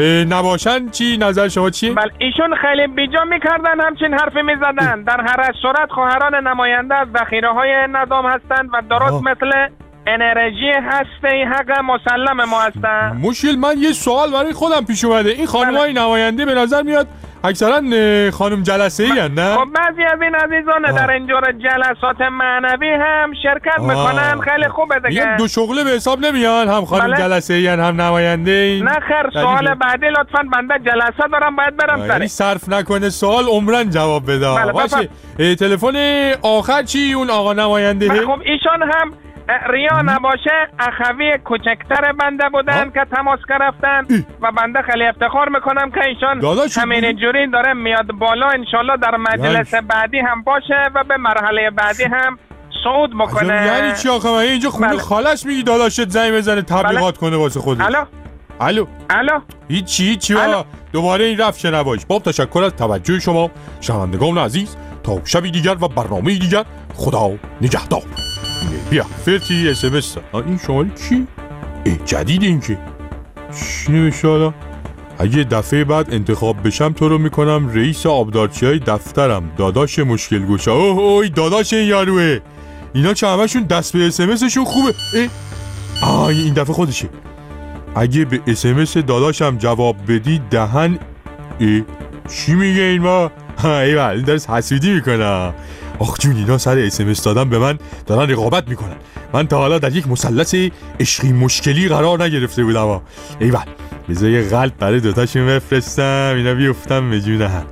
نباشن، چی نظر شما چیه؟ بله ایشون خیلی بیجا میکردن، همچین حرفی میزدن. در هر صورت خواهران نماینده از ذخیره های نظام هستند و درست آه. مثل انرژی هسته حق مسلم ما هستن. مشکل من یه سوال برای خودم پیش اومده. این خانم‌های بله. نماینده به نظر میاد اکثرا خانم جلسه‌ای هستن، نه؟ خب بعضی از این عزیزان آه. در اینجور جلسات معنوی هم شرکت آه. میکنن. خیلی خوبه دیگه. یه دو شغله به حساب نمیان، هم خانم بله. جلسه‌ای هم نماینده. نه خیر، سوال بعدی لطفاً، بنده جلسه دارم باید برم سری. صرف نکنه سوال عمرن جواب بده. بله باشه. تلفن آخر چی اون آقا نماینده؟ خب ایشان هم ریا نباشه اخوی کوچکتر بنده بودن که تماس گرفتن و بنده خیلی افتخار میکنم که ایشان همین جوری داره میاد بالا. انشالله در مجلس یعنی. بعدی هم باشه و به مرحله بعدی هم صعود بکنه. یعنی چی آخه؟ اینجا خونه بله. خالش میگی داداشت زنگ بزنه تبلیغات بله. کنه واسه خودش. الو الو الو هیچی هیچی دوباره این رفت شنواش. باب تشکر از توجه شما شنوندگان عزیز. تا شبی دیگر و برنامه دیگر، خدا نگهدار. بیا فرتی اس ام اس. این شماره کی؟ ای جدید این که چی نوشته حالا؟ اگه دفعه بعد انتخاب بشم تو رو میکنم رئیس آبدارچی های دفترم، داداش مشکل گوشا. اوه اوه داداش این یاروه. اینا چه همشون دست به اس ام اسشون خوبه. ای آه این دفعه خودشه. اگه به اس ام اس داداشم جواب بدی دهن. ای چی میگه این ما؟ ای بله این درست حسودی میکنه. آخ جون اینا سر اس ام اس دادن به من دارن رقابت میکنن. من تا حالا در یک مثلث عشقی مشکلی قرار نگرفته بودم. ایول بذار یه قلب برای دوتاشون بفرستم، اینا بیفتم به جون هم.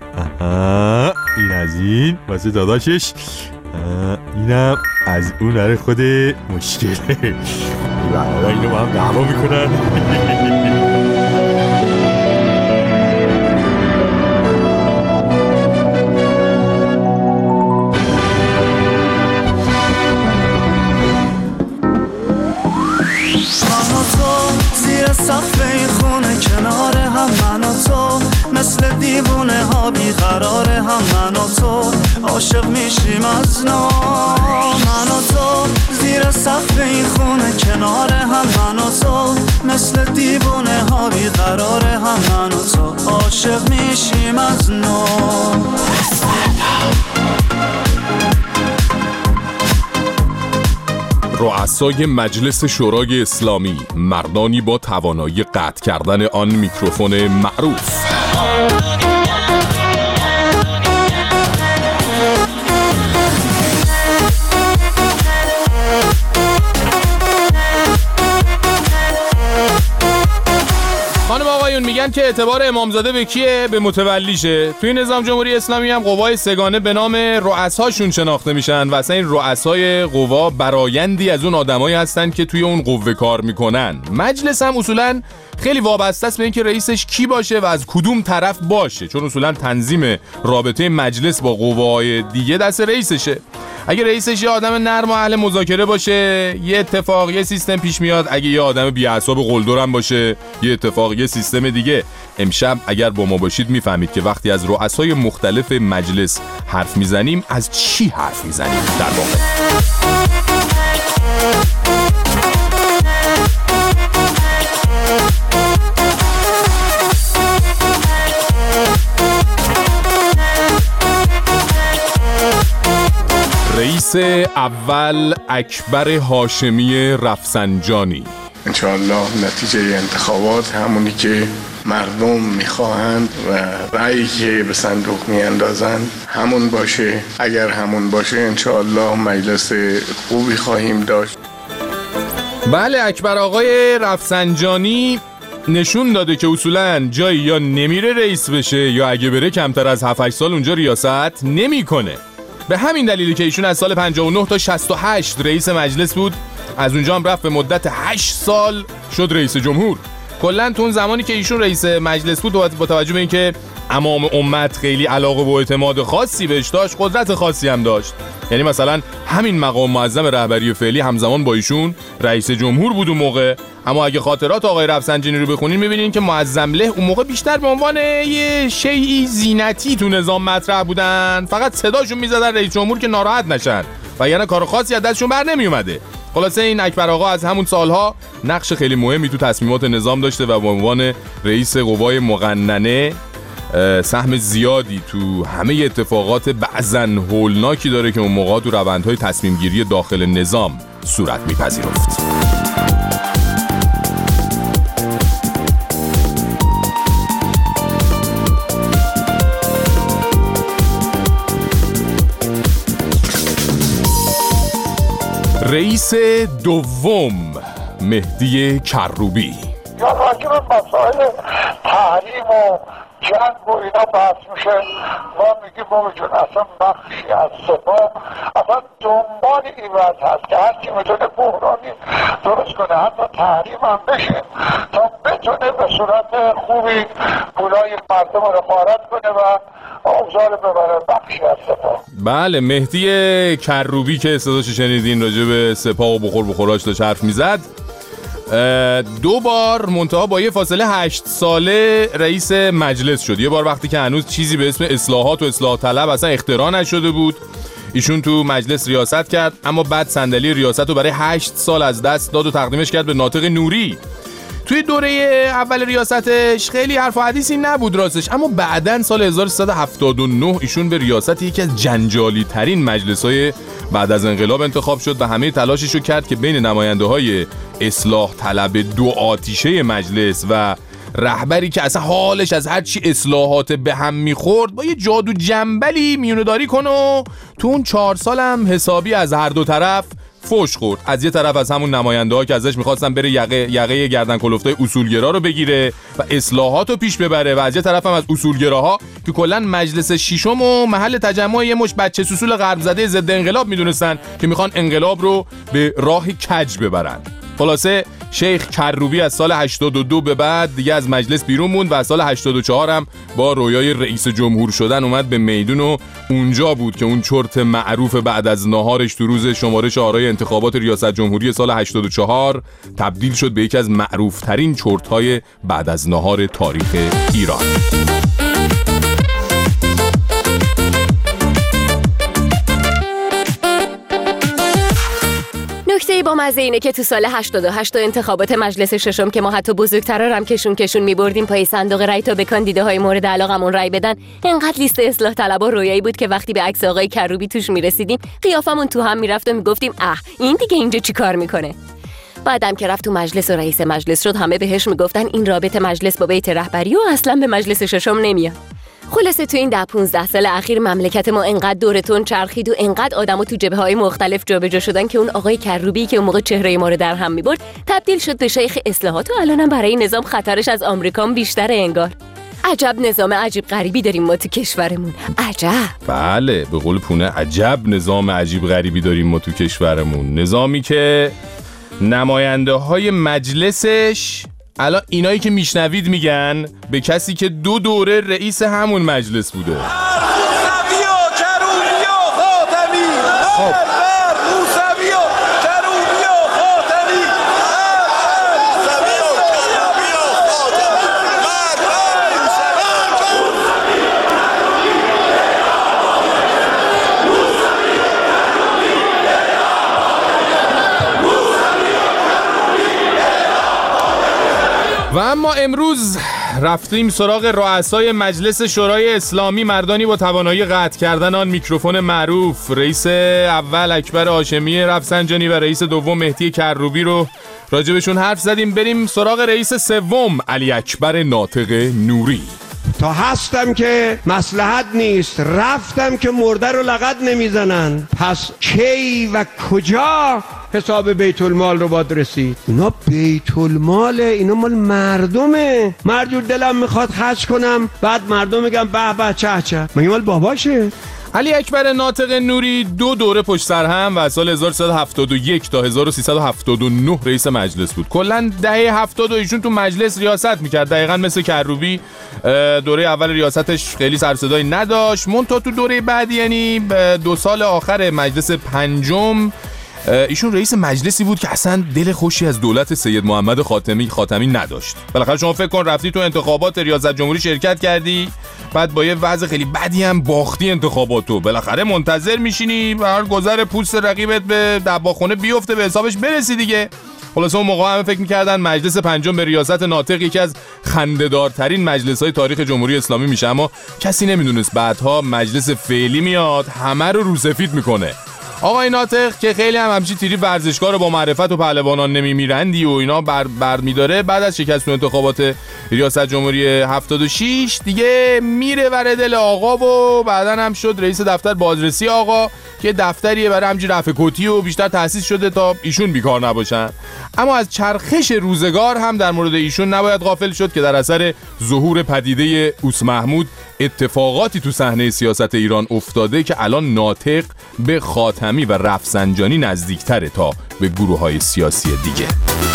آها این از این واسه داداشش، اینم از اون برای خود مشکله. ایول اینو با هم دعوا میکنن. سقف این خونه کنار هم من و تو، مثل دیوونه ها بیقرار هم من و تو، عاشق میشیم از نو من و تو. زیر سقف این خونه کنار هم من و تو، مثل دیوونه ها بیقرار هم من و تو، عاشق میشیم از نو. رؤسای مجلس شورای اسلامی، مردانی با توانایی قطع کردن آن میکروفون معروف. خانم آقایون میگن که اعتبار امامزاده به کیه؟ به متولیشه. توی نظام جمهوری اسلامی هم قوای سگانه به نام رؤساشون شناخته میشن و اصلا این رؤسای قوا برایندی از اون آدمایی هستن که توی اون قوه کار میکنن. مجلس هم اصولا خیلی وابسته است به اینکه رئیسش کی باشه و از کدوم طرف باشه، چون اصولا تنظیم رابطه مجلس با قوای دیگه دست رئیسشه. اگه رئیسش یه آدم نرم و اهل مذاکره باشه یه اتفاق یه سیستم پیش میاد، اگه یه آدم بی‌اعصاب و قلدرم باشه یه اتفاق یه سیستم دیگه. امشب اگر با ما باشید میفهمید که وقتی از رؤسای مختلف مجلس حرف میزنیم از چی حرف میزنیم در واقع. رئیس اول اکبر هاشمی رفسنجانی: انشاءالله نتیجه انتخابات همونی که مردم میخواهند و رأیی که به صندوق میاندازند همون باشه. اگر همون باشه انشاءالله مجلس خوبی خواهیم داشت. بله، اکبر آقای رفسنجانی نشون داده که اصولاً جایی یا نمیره رئیس بشه یا اگه بره کمتر از هفت هشت سال اونجا ریاست نمیکنه. به همین دلیلی که ایشون از سال پنجاه و نه تا شصت و هشت رئیس مجلس بود، از اونجا هم رفت به مدت هشت سال شد رئیس جمهور. کلاً تو اون زمانی که ایشون رئیس مجلس بود با توجه به اینکه امام امت خیلی علاقه و اعتماد خاصی بهش داشت، قدرت خاصی هم داشت. یعنی مثلا همین مقام معظم رهبری فعلی همزمان با ایشون رئیس جمهور بود اون موقع. اما اگه خاطرات آقای رفسنجانی رو بخونین می‌بینین که معظم له اون موقع بیشتر به عنوان یه شیئی زینتی تو نظام مطرح بودن، فقط صداشون می‌زدن رئیس جمهور که ناراحت نشن و یعنی کار خاصی از دستشون بر نمیومده. خلاصه این اکبر آقا از همون سالها نقش خیلی مهمی تو تصمیمات نظام داشته و به عنوان رئیس قوای مقننه سهم زیادی تو همه اتفاقات بعضاً هولناکی داره که اون موقع تو روندهای تصمیم گیری داخل نظام صورت میپذیرفت. رئیس دوم مهدی کروبی: یا راجع به مسائل تحریم و جنگ و اینا بحث میشه، ما میگیم بابا جون اصلا بخشی از سپاه اصلا دنبال این وضع هست که هرچی میتونه بحرانی درست کنه، حتی تحریم هم بشه تا بتونه به صورت خوبی پولای مردم رو غارت کنه و اوضاع رو ببره. بخشی از سپاه. بله، مهدی کروبی که صداش شنیدین راجع به سپاه و بخور بخوراش داشت حرف میزد. دو بار منتها با یه فاصله هشت ساله رئیس مجلس شد. یه بار وقتی که هنوز چیزی به اسم اصلاحات و اصلاح طلب اصلا اختراع نشده بود، ایشون تو مجلس ریاست کرد، اما بعد صندلی ریاست رو برای هشت سال از دست داد و تقدیمش کرد به ناطق نوری. توی دوره اول ریاستش خیلی حرف و حدیثی نبود راستش، اما بعداً سال هزار و سیصد و هفتاد و نه ایشون به ریاست یکی از جنجالی ترین مجلس‌های بعد از انقلاب انتخاب شد و همه تلاشش رو کرد که بین نماینده‌های اصلاح طلب دو آتیشه مجلس و رهبری که اصلا حالش از هر چی اصلاحات به هم میخورد با یه جادو جنبلی میونه‌داری کنه و تو اون چهار سال هم حسابی از هر دو طرف فوش خورد. از یه طرف از همون نماینده‌ها که ازش می‌خواستن بره یقه یقه گردن کلفتای اصولگرا رو بگیره و اصلاحات رو پیش ببره، و از یه طرف هم از اصولگراها که کلاً مجلس ششم و محل تجمع یه مش بچه سوسول غرب زده ضد انقلاب میدونستن که میخوان انقلاب رو به راه کج ببرن. خلاصه شیخ کروبی از سال هشتاد و دو به بعد دیگه از مجلس بیرون موند و از سال هشتاد و چهار هم با رویای رئیس جمهور شدن اومد به میدون و اونجا بود که اون چرت معروف بعد از ناهارش تو روز شمارش آرای انتخابات ریاست جمهوری سال هشتاد و چهار تبدیل شد به یکی از معروف ترین چرت‌های بعد از ناهار تاریخ ایران. نکته با مزه اینه که تو سال هشتاد و هشت انتخابات مجلس ششم که ما حتی بزرگترا هم کشون کشون می‌بردیم پای صندوق رای تا به کاندیداهای مورد علاقمون رای بدن، اینقدر لیست اصلاح طلبا رویایی بود که وقتی به عکس آقای کروبی توش میرسیدیم قیافمون تو هم میرفت و میگفتیم اه این دیگه اینجا چیکار میکنه. بعدم که رفت تو مجلس و رئیس مجلس شد همه بهش میگفتن این رابطه مجلس با بیت رهبری و اصلا به مجلس ششم نمیاد. خلاصه تو این ده پونزده سال اخیر مملکت ما انقدر دورتون چرخید و انقدر آدمو تو جبهه‌های مختلف جابجا شدن که اون آقای کروبی که اون موقع چهره ما رو در هم می‌برد تبدیل شد به شیخ اصلاحات و الانم برای نظام خطرش از آمریکا بیشتره انگار. عجب نظام عجیب غریبی داریم ما تو کشورمون. عجب. بله، به قول پونه عجب نظام عجیب غریبی داریم ما تو کشورمون. نظامی که نماینده های مجلسش الان اینایی که میشنوید میگن به کسی که دو دوره رئیس همون مجلس بوده. خب موسوی و کروبی و خاتمی موسوی و کروبی و و اما امروز رفتیم سراغ رؤسای مجلس شورای اسلامی، مردانی با توانایی قطع کردن آن میکروفون معروف. رئیس اول اکبر هاشمی رفسنجانی و رئیس دوم مهدی کروبی رو راجبشون حرف زدیم. بریم سراغ رئیس سوم علی اکبر ناطق نوری. تا هستم که مصلحت نیست، رفتم که مرده رو لغت نمیزنن، پس کی و کجا حساب بیت المال رو باید رسید؟ اینا بیت الماله، اینا مال مردمه. مرجور دلم میخواد خرج کنم، بعد مردم میگم به به چه چه، مگه مال باباشه؟ علی اکبر ناطق نوری دو دوره پشت سر هم و از سال هزار و سیصد و هفتاد و یک تا هزار و سیصد و هفتاد و نه رئیس مجلس بود. کلا دهه هفتاد ایشون تو مجلس ریاست میکرد، دقیقاً مثل کروبی. دوره اول ریاستش خیلی سر صدایی نداشت، منتها تو دوره بعدی یعنی دو سال آخر مجلس پنجم ایشون رئیس مجلسی بود که اصلا دل خوشی از دولت سید محمد خاتمی خاتمی نداشت. بالاخره شما فکر کن رفتی تو انتخابات ریاست جمهوری شرکت کردی، بعد با یه وضع خیلی بدی هم باختی انتخاباتو، بالاخره منتظر میشینی هر گذر پوست رقیبت به دباخونه بیفته به حسابش برسی دیگه. خلاصه اون موقع همه فکر می‌کردن مجلس پنجم به ریاست ناطق یکی از خنده‌دارترین مجلس‌های تاریخ جمهوری اسلامی میشه، اما کسی نمیدونست بعدها مجلس فعلی میاد همه رو روسفید میکنه. آقای ناطق که خیلی هم همچی تیری ورزشکار رو با معرفت و پهلوانان نمیمیرندی و اینا بر, بر میداره، بعد از شکست تو انتخابات ریاست جمهوری هفتاد و شش دیگه میره ور دل آقا و بعدن هم شد رئیس دفتر بازرسی آقا که دفتریه برای همچین رفع کتی و بیشتر تأسیس شده تا ایشون بیکار نباشن. اما از چرخش روزگار هم در مورد ایشون نباید غافل شد که در اثر ظهور پدیده اوس محمود اتفاقاتی تو صحنه سیاست ایران افتاده که الان ناطق به خاتمی و رفسنجانی نزدیکتره تا به گروه‌های سیاسی دیگه.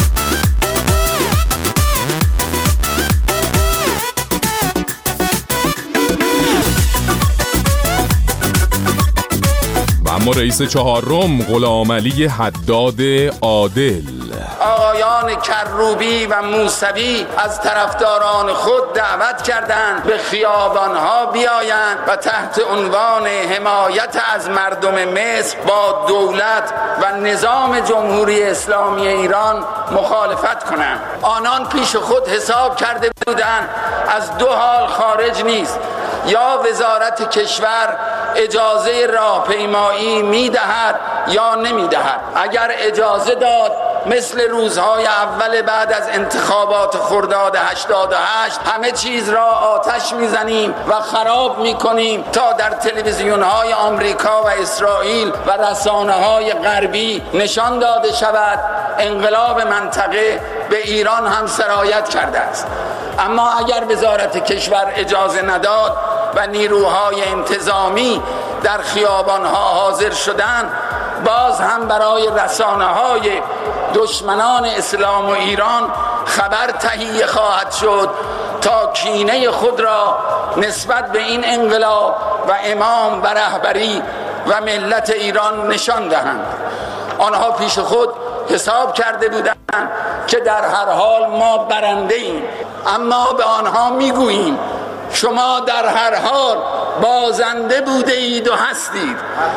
و اما رئیس چهارم غلامعلی حداد عادل. آقایان کروبی و موسوی از طرفداران خود دعوت کردند به خیابانها بیایند و تحت عنوان حمایت از مردم مصر با دولت و نظام جمهوری اسلامی ایران مخالفت کنند. آنان پیش خود حساب کرده بودند از دو حال خارج نیست، یا وزارت کشور اجازه راهپیمایی میدهد یا نمیدهد. اگر اجازه داد مثل روزهای اول بعد از انتخابات خرداد هشتاد و هشت همه چیز را آتش میزنیم و خراب میکنیم تا در تلویزیونهای آمریکا و اسرائیل و رسانه‌های غربی نشان داده شود انقلاب منطقه به ایران هم سرایت کرده است. اما اگر وزارت کشور اجازه نداد و نیروهای انتظامی در خیابانها حاضر شدند، باز هم برای رسانه‌های دشمنان اسلام و ایران خبر تهیه خواهد شد تا کینه خود را نسبت به این انقلاب و امام و رهبری و ملت ایران نشان دهند. آنها پیش خود حساب کرده بودند که در هر حال ما برنده ایم، اما به آنها میگوییم شما در هر حال بازنده بوده اید و هستید.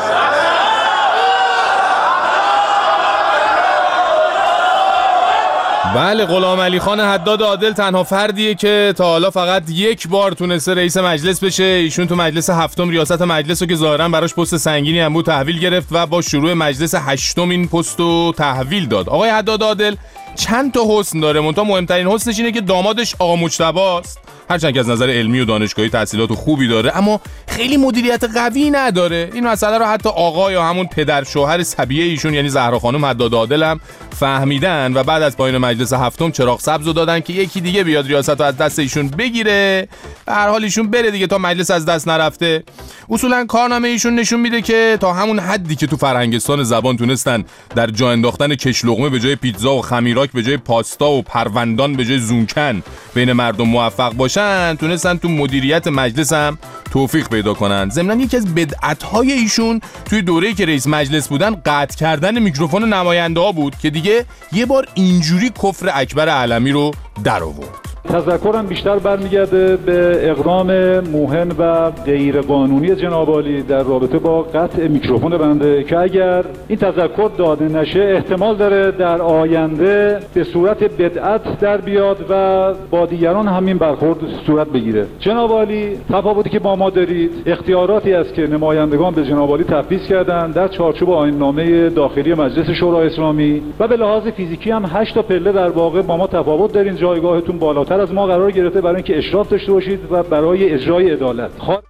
بله، غلامعلی خان حداد عادل تنها فردیه که تا حالا فقط یک بار تونسته رئیس مجلس بشه. ایشون تو مجلس هفتم ریاست مجلس رو که ظاهرا براش پست سنگینی هم بود تحویل گرفت و با شروع مجلس هشتم این پست رو تحویل داد. آقای حداد عادل چند تا حسن داره، منتها مهمترین حسنش اینه که دامادش آقا مجتباست. هرچند که از نظر علمی و دانشگاهی تحصیلات خوبی داره اما خیلی مدیریت قوی نداره. این مسئله رو حتی آقا یا همون پدر شوهر صبیه ایشون یعنی زهرا خانم حداد عادل هم فهمیدن و بعد از پایان مجلس هفتم چراغ سبز رو دادن که یکی دیگه بیاد ریاست رو از دست ایشون بگیره. به هر حال ایشون بره دیگه تا مجلس از دست نرفته. اصولا کارنامه ایشون نشون میده که تا همون حدی که تو فرهنگستان زبان تونستن در جا انداختن کش لقمه به جای پیتزا و خمیراک به جای پاستا و پروندان به جای زونکن بین مردم موفق باشن، تونستن تو مدیریت مجلس هم توفیق پیدا کنن. ضمناً یکی از بدعت‌های ایشون توی دوره‌ای که رئیس مجلس بودن قطع کردن میکروفون نماینده‌ها بود که دیگه یه بار اینجوری کفر اکبر علمی رو در آورد. تذکرم بیشتر برمیگرده به اقدام موهن و غیر قانونی جناب عالی در رابطه با قطع میکروفون بنده که اگر این تذکر داده نشه احتمال داره در آینده به صورت بدعت در بیاد و با دیگران همین برخورد صورت بگیره. جناب عالی تفاوتی که با ما دارید اختیاراتی است که نمایندگان به جناب عالی تفویض کردن در چارچوب آیین‌نامه داخلی مجلس شورای اسلامی و به لحاظ فیزیکی هم هشت تا پله در واقع با ما تفاوت دارین. جایگاهتون بالاتر از ما قرار گرفته برای اینکه اشراف داشته باشید و برای اجرای عدالت. خواهد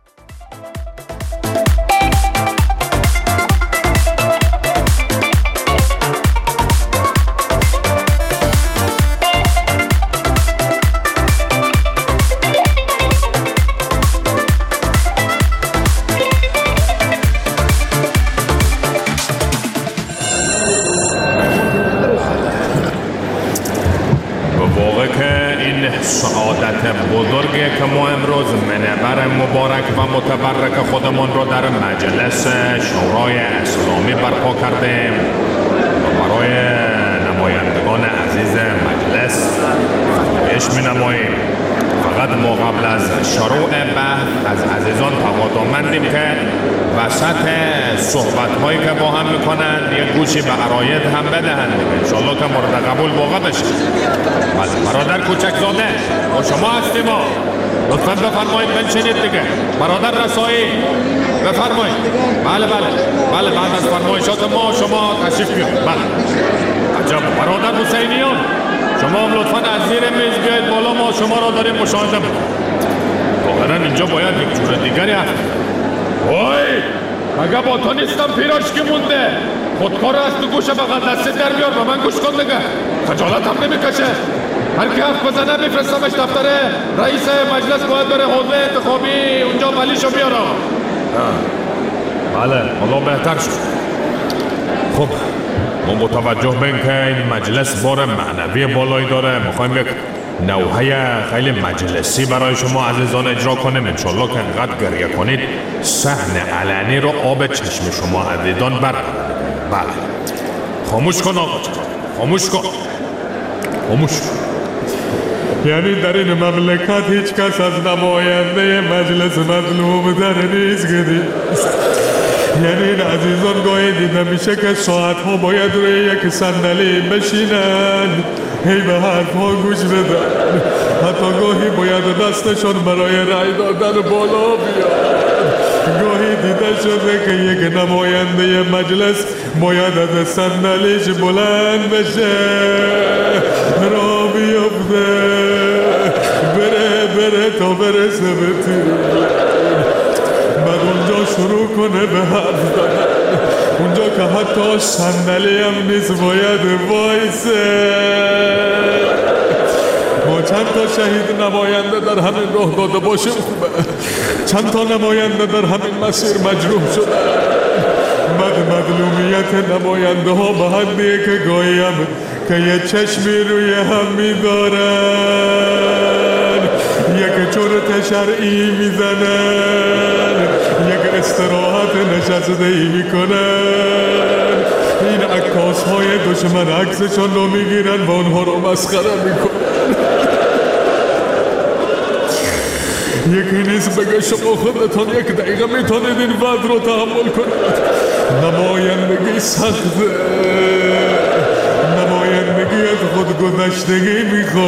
سعادت بزرگی که ما امروز منبر مبارک و متبرک خودمون رو در مجلس شورای اسلامی برپا کردیم و برای نمایندگان عزیز مجلس پیش می نماییم. فقط ما قبل از شروع بحث از عزیزان تقاضامندیم که وسط صحبت هایی که با هم میکنند یک گوشی به عراید هم بدهند انشالله که مورد قبول واقع بشه. بله برادر کوچک زاده با شما هستیم ما، لطفا بفرمایید بنشینید دیگه. برادر رسایی بفرمایید. بله بله بله بعد از فرمایشات ما شما تشریف بیارید. بله عجب. برادر حسینیان شما هم لطفا از زیر میز بیایید بالا، ما شما را داریم مشاهده میکنیم. واقعا اینجا باید یک جور دیگری هست. وای مگه با تو نیستم پیراشکی مونده، خودکار از تو گوشه بغل دستی در بیار و من گوش کن دیگه. خجالت هم نمیکشه. هر کی حرف بزنه میفرستمش دفتر رئیس مجلس، باید بره حوزه انتخابی اونجا ولیشو بیاره. بله حالا بهتر شد. خب ما متوجه بین که این مجلس بار معنوی بالایی داره، میخوایم یک نوحه خیلی مجلسی برای شما عزیزان اجرا کنیم. انشالله که انقدر گریه کنید صحن علنی رو آب چشم شما عزیزان بر. بله خاموش کن آقا، خاموش کن، خاموش. یعنی در این مملکت هیچ کس از نماینده مجلس مظلوم در نیست گدی. یعنی این عزیزان گاهی دیده میشه که ساعتها باید روی یک صندلی بشینن، هی به حرفها گوش بدن، حتی گاهی باید دستشون برای رأی دادن بالا بیاد. گاهی دیده شده که یک نماینده مجلس باید از صندلیش بلند بشه، را بیفته، بره بره تا برسه به تیر، بعد اونجا شروع کنه به حرف دادن. اونجا که حتی صندلی هم نیست باید وایسه. ما چند تا شهید نماینده در همین راه داده باشیم خوبه. چند تا نماینده در همین مسیر مجروح شده. بعد مظلومیت نماینده ها به حدیه که گاهی هم که یه چشمی روی هم میدارن، یک چرت شرعی میزنن، یک استراحت نشسته ای میکنن. این عکاس های دشمن عکسشان رو میگیرن و اونها رو مسخره میکنن. یکی نیست بگه شما خودتان یک دقیقه میتونید این وضع رو تحمل کنید. نمایندگی سخته، نمایندگی از خود گذشتگی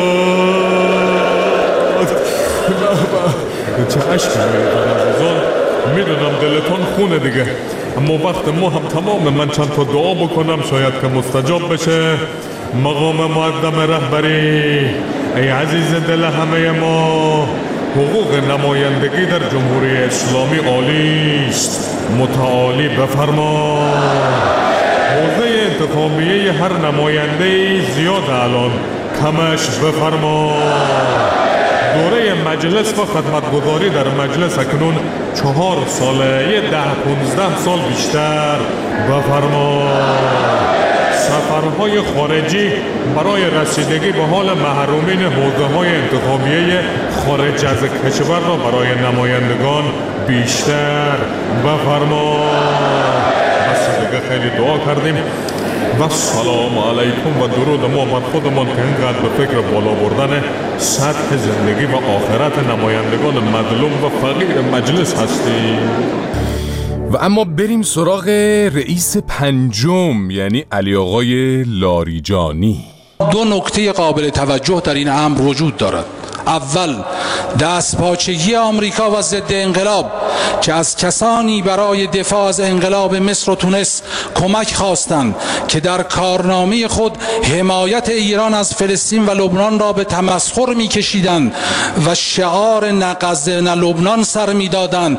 میخواد. چه عشقی میکنم عزیزان، میدونم دلتان خونه دیگه، اما وقت ما هم تمامه. من چند تا دعا بکنم شاید که مستجاب بشه. مقام معظم رهبری، ای عزیز دل همه ما، حقوق نمایندگی در جمهوری اسلامی عالی است، متعالی بفرما. حوزه انتخابیه هر نماینده زیاد الان، کمش بفرما. دوره مجلس و خدمتگزاری در مجلس اکنون چهار ساله، یه ده پونزده سال بیشتر بفرما. سفرهای خارجی برای رسیدگی به حال محرومین حوزه های انتخابیه خارج از کشور را برای نمایندگان بیشتر بفرما. بس دیگه خیلی دعا کردیم و سلام علیکم و درود ما بر خودمان که اینقدر به فکر بالا بردن سطح زندگی و آخرت نمایندگان مظلوم و فقیر مجلس هستیم. و اما بریم سراغ رئیس پنجم، یعنی علی آقای لاریجانی. دو نکته قابل توجه در این امر وجود دارد. اول، دستپاچگی آمریکا و ضد انقلاب که از کسانی برای دفاع از انقلاب مصر و تونس کمک خواستند که در کارنامه خود حمایت ایران از فلسطین و لبنان را به تمسخر می‌کشیدند و شعار نه غزه نه لبنان سر می‌دادند.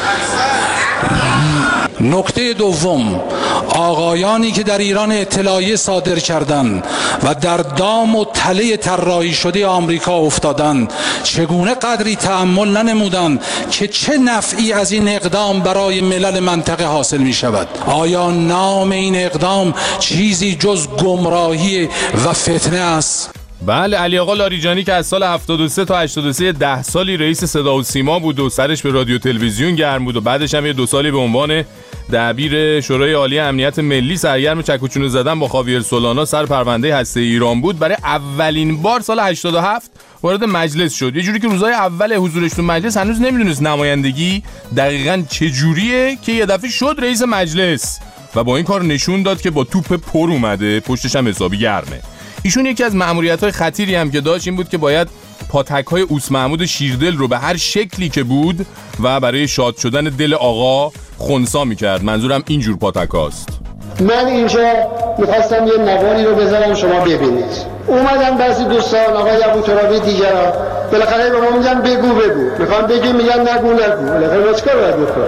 نکته دوم، آقایانی که در ایران اطلاعیه صادر کردند و در دام و تله طراحی شده آمریکا افتادند چگونه قدری تأمل ننمودند که چه نفعی از این اقدام برای ملل منطقه حاصل می شود؟ آیا نام این اقدام چیزی جز گمراهی و فتنه است؟ بله، علی آقا لاریجانی که از سال هفتاد و سه تا هشتاد و سه ده سالی رئیس صدا و سیما بود و سرش به رادیو تلویزیون گرم بود و بعدش هم یه دو سالی به عنوان دبیر شورای عالی امنیت ملی سرگرم چکوچونه زدن با خاویر سولانا سر پرونده هسته ایران بود. برای اولین بار سال هشتاد و هفت وارد مجلس شد، یه جوری که روزهای اول حضورش تو مجلس هنوز نمیدونست نمایندگی دقیقاً چه جوریه که یه دفعه شد رئیس مجلس و با این کار نشون داد که با توپ پر اومده، پشتش هم حسابی گرمه. ایشون یکی از مأموریت‌های خطیری هم که داشت این بود که باید پاتک‌های اوس محمود شیردل رو به هر شکلی که بود و برای شاد شدن دل آقا خنثی می‌کرد. منظورم اینجور پاتک‌هاست. من اینجا می‌خواستم یه نواری رو بذارم شما ببینید. اومدن بعضی دوستان آقای ابوترابی دیگران بالاخره به ما میگن بگو بگو. میخوام بگی میگن نگو نگو. بالاخره چیکار باید بکنم؟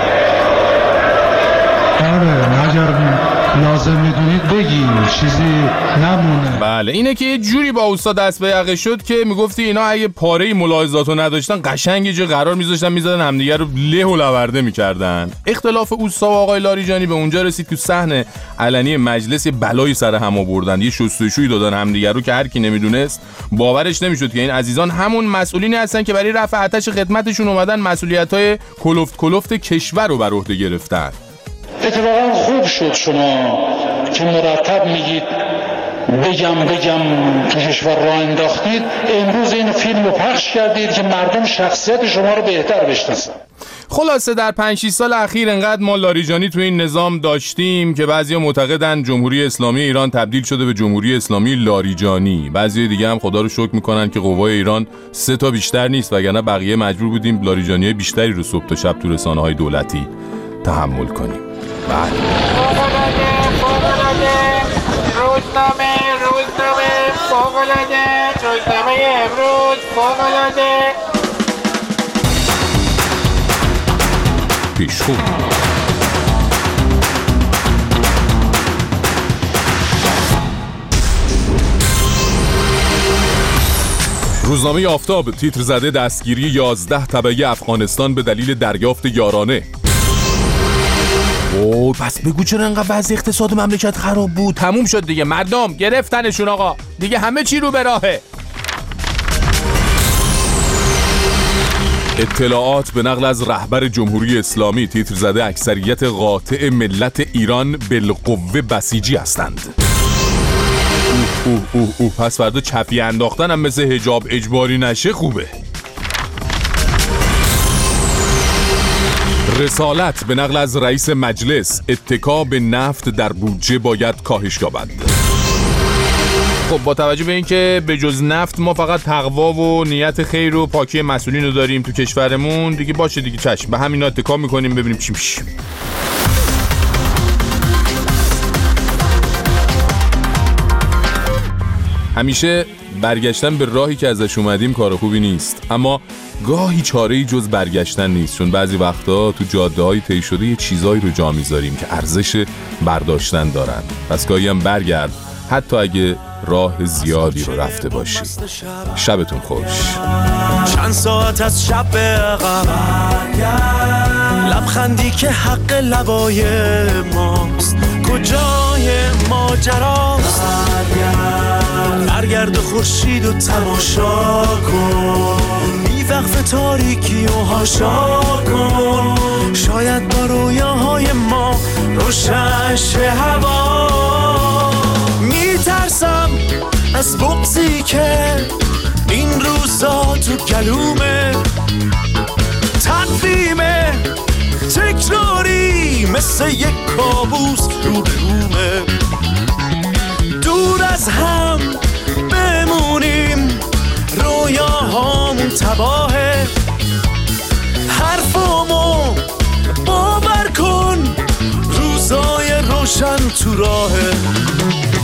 آره اگر لازم میدونید بگیم چیزی نمونه. بله، اینه که یه جوری با استاد دست به یقه شد که میگفتی اینا اگه پاره ملاحظاتو نداشتن قشنگ یه جا قرار میذاشتن میزدن همدیگه رو له و لورده میکردن. اختلاف اوستا و آقای لاریجانی به اونجا رسید که صحنه علنی مجلس یه بلایی سر هم آوردن، یه شستشویی دادن همدیگه رو که هر کی نمیدونست باورش نمیشد که این عزیزان همون مسئولینی هستن که برای رفع آتش خدمتشون اومدن مسئولیت‌های کلفت کلفت کشور رو بر عهده گرفتن. اتفاقا خوب شد شما که مرتب میگید بگم بگم تو کشور راه انداختید، امروز این فیلم رو پخش کردید که مردم شخصیت شما رو بهتر بشناسن. خلاصه در پنج شش سال اخیر انقدر ما لاریجانی تو این نظام داشتیم که بعضیا معتقدن جمهوری اسلامی ایران تبدیل شده به جمهوری اسلامی لاریجانی. بعضی دیگه هم خدا رو شکر میکنن که قوای ایران سه تا بیشتر نیست، وگرنه بقیه مجبور بودیم لاریجانی بیشتری رو صبح تا شب تو رسانه‌های دولتی تحمل کنیم. بله. فوق‌العاده فوق‌العاده روزنامه روزنامه فوق‌العاده روزنامه امروز فوق‌العاده پیشخوب. روزنامه آفتاب تیتر زده دستگیری یازده تبعه افغانستان به دلیل دریافت یارانه. اوه پس بگو چرا انقدر وضع اقتصاد مملکت خراب بود؟ تموم شد دیگه، مردم گرفتنشون آقا، دیگه همه چی رو به راهه. اطلاعات به نقل از رهبر جمهوری اسلامی تیتر زده اکثریت قاطع ملت ایران بالقوه بسیجی هستند. اوه اوه اوه اوه پس فردا چپی انداختن هم مثل حجاب اجباری نشه خوبه. رسالت به نقل از رئیس مجلس اتکا به نفت در بودجه باید کاهش یابد. خب با توجه به اینکه به جز نفت ما فقط تقوا و نیت خیر و پاکی مسئولین رو داریم تو کشورمون، دیگه باشه دیگه چشم به همینا اتکا میکنیم ببینیم چی میشه. همیشه برگشتن به راهی که ازش اومدیم کار خوبی نیست، اما گاهی چاره‌ای جز برگشتن نیست، چون بعضی وقتا تو جاده‌های طی شده یه چیزایی رو جا میذاریم که ارزش برداشتن دارن. پس گاهی هم برگرد حتی اگه راه زیادی رو رفته باشی. شبتون خوش. چند ساعت از شب به عقب، لبخندی که حق لبای ماست، کجای ماجراست؟ برگرد و خورشید و تماشا کن، بی وقف تا تاریکی و هاشا کن، شاید با رویاهای ما روشن شه هوا. میترسم از بغضی که این روزا تو گلومه، تقویمه تکراری مثل یک کابوس رو رومه. دور از هم بمونیم رویاهامون تباهه، حرفامو باور کن روزای روشن تو راهه.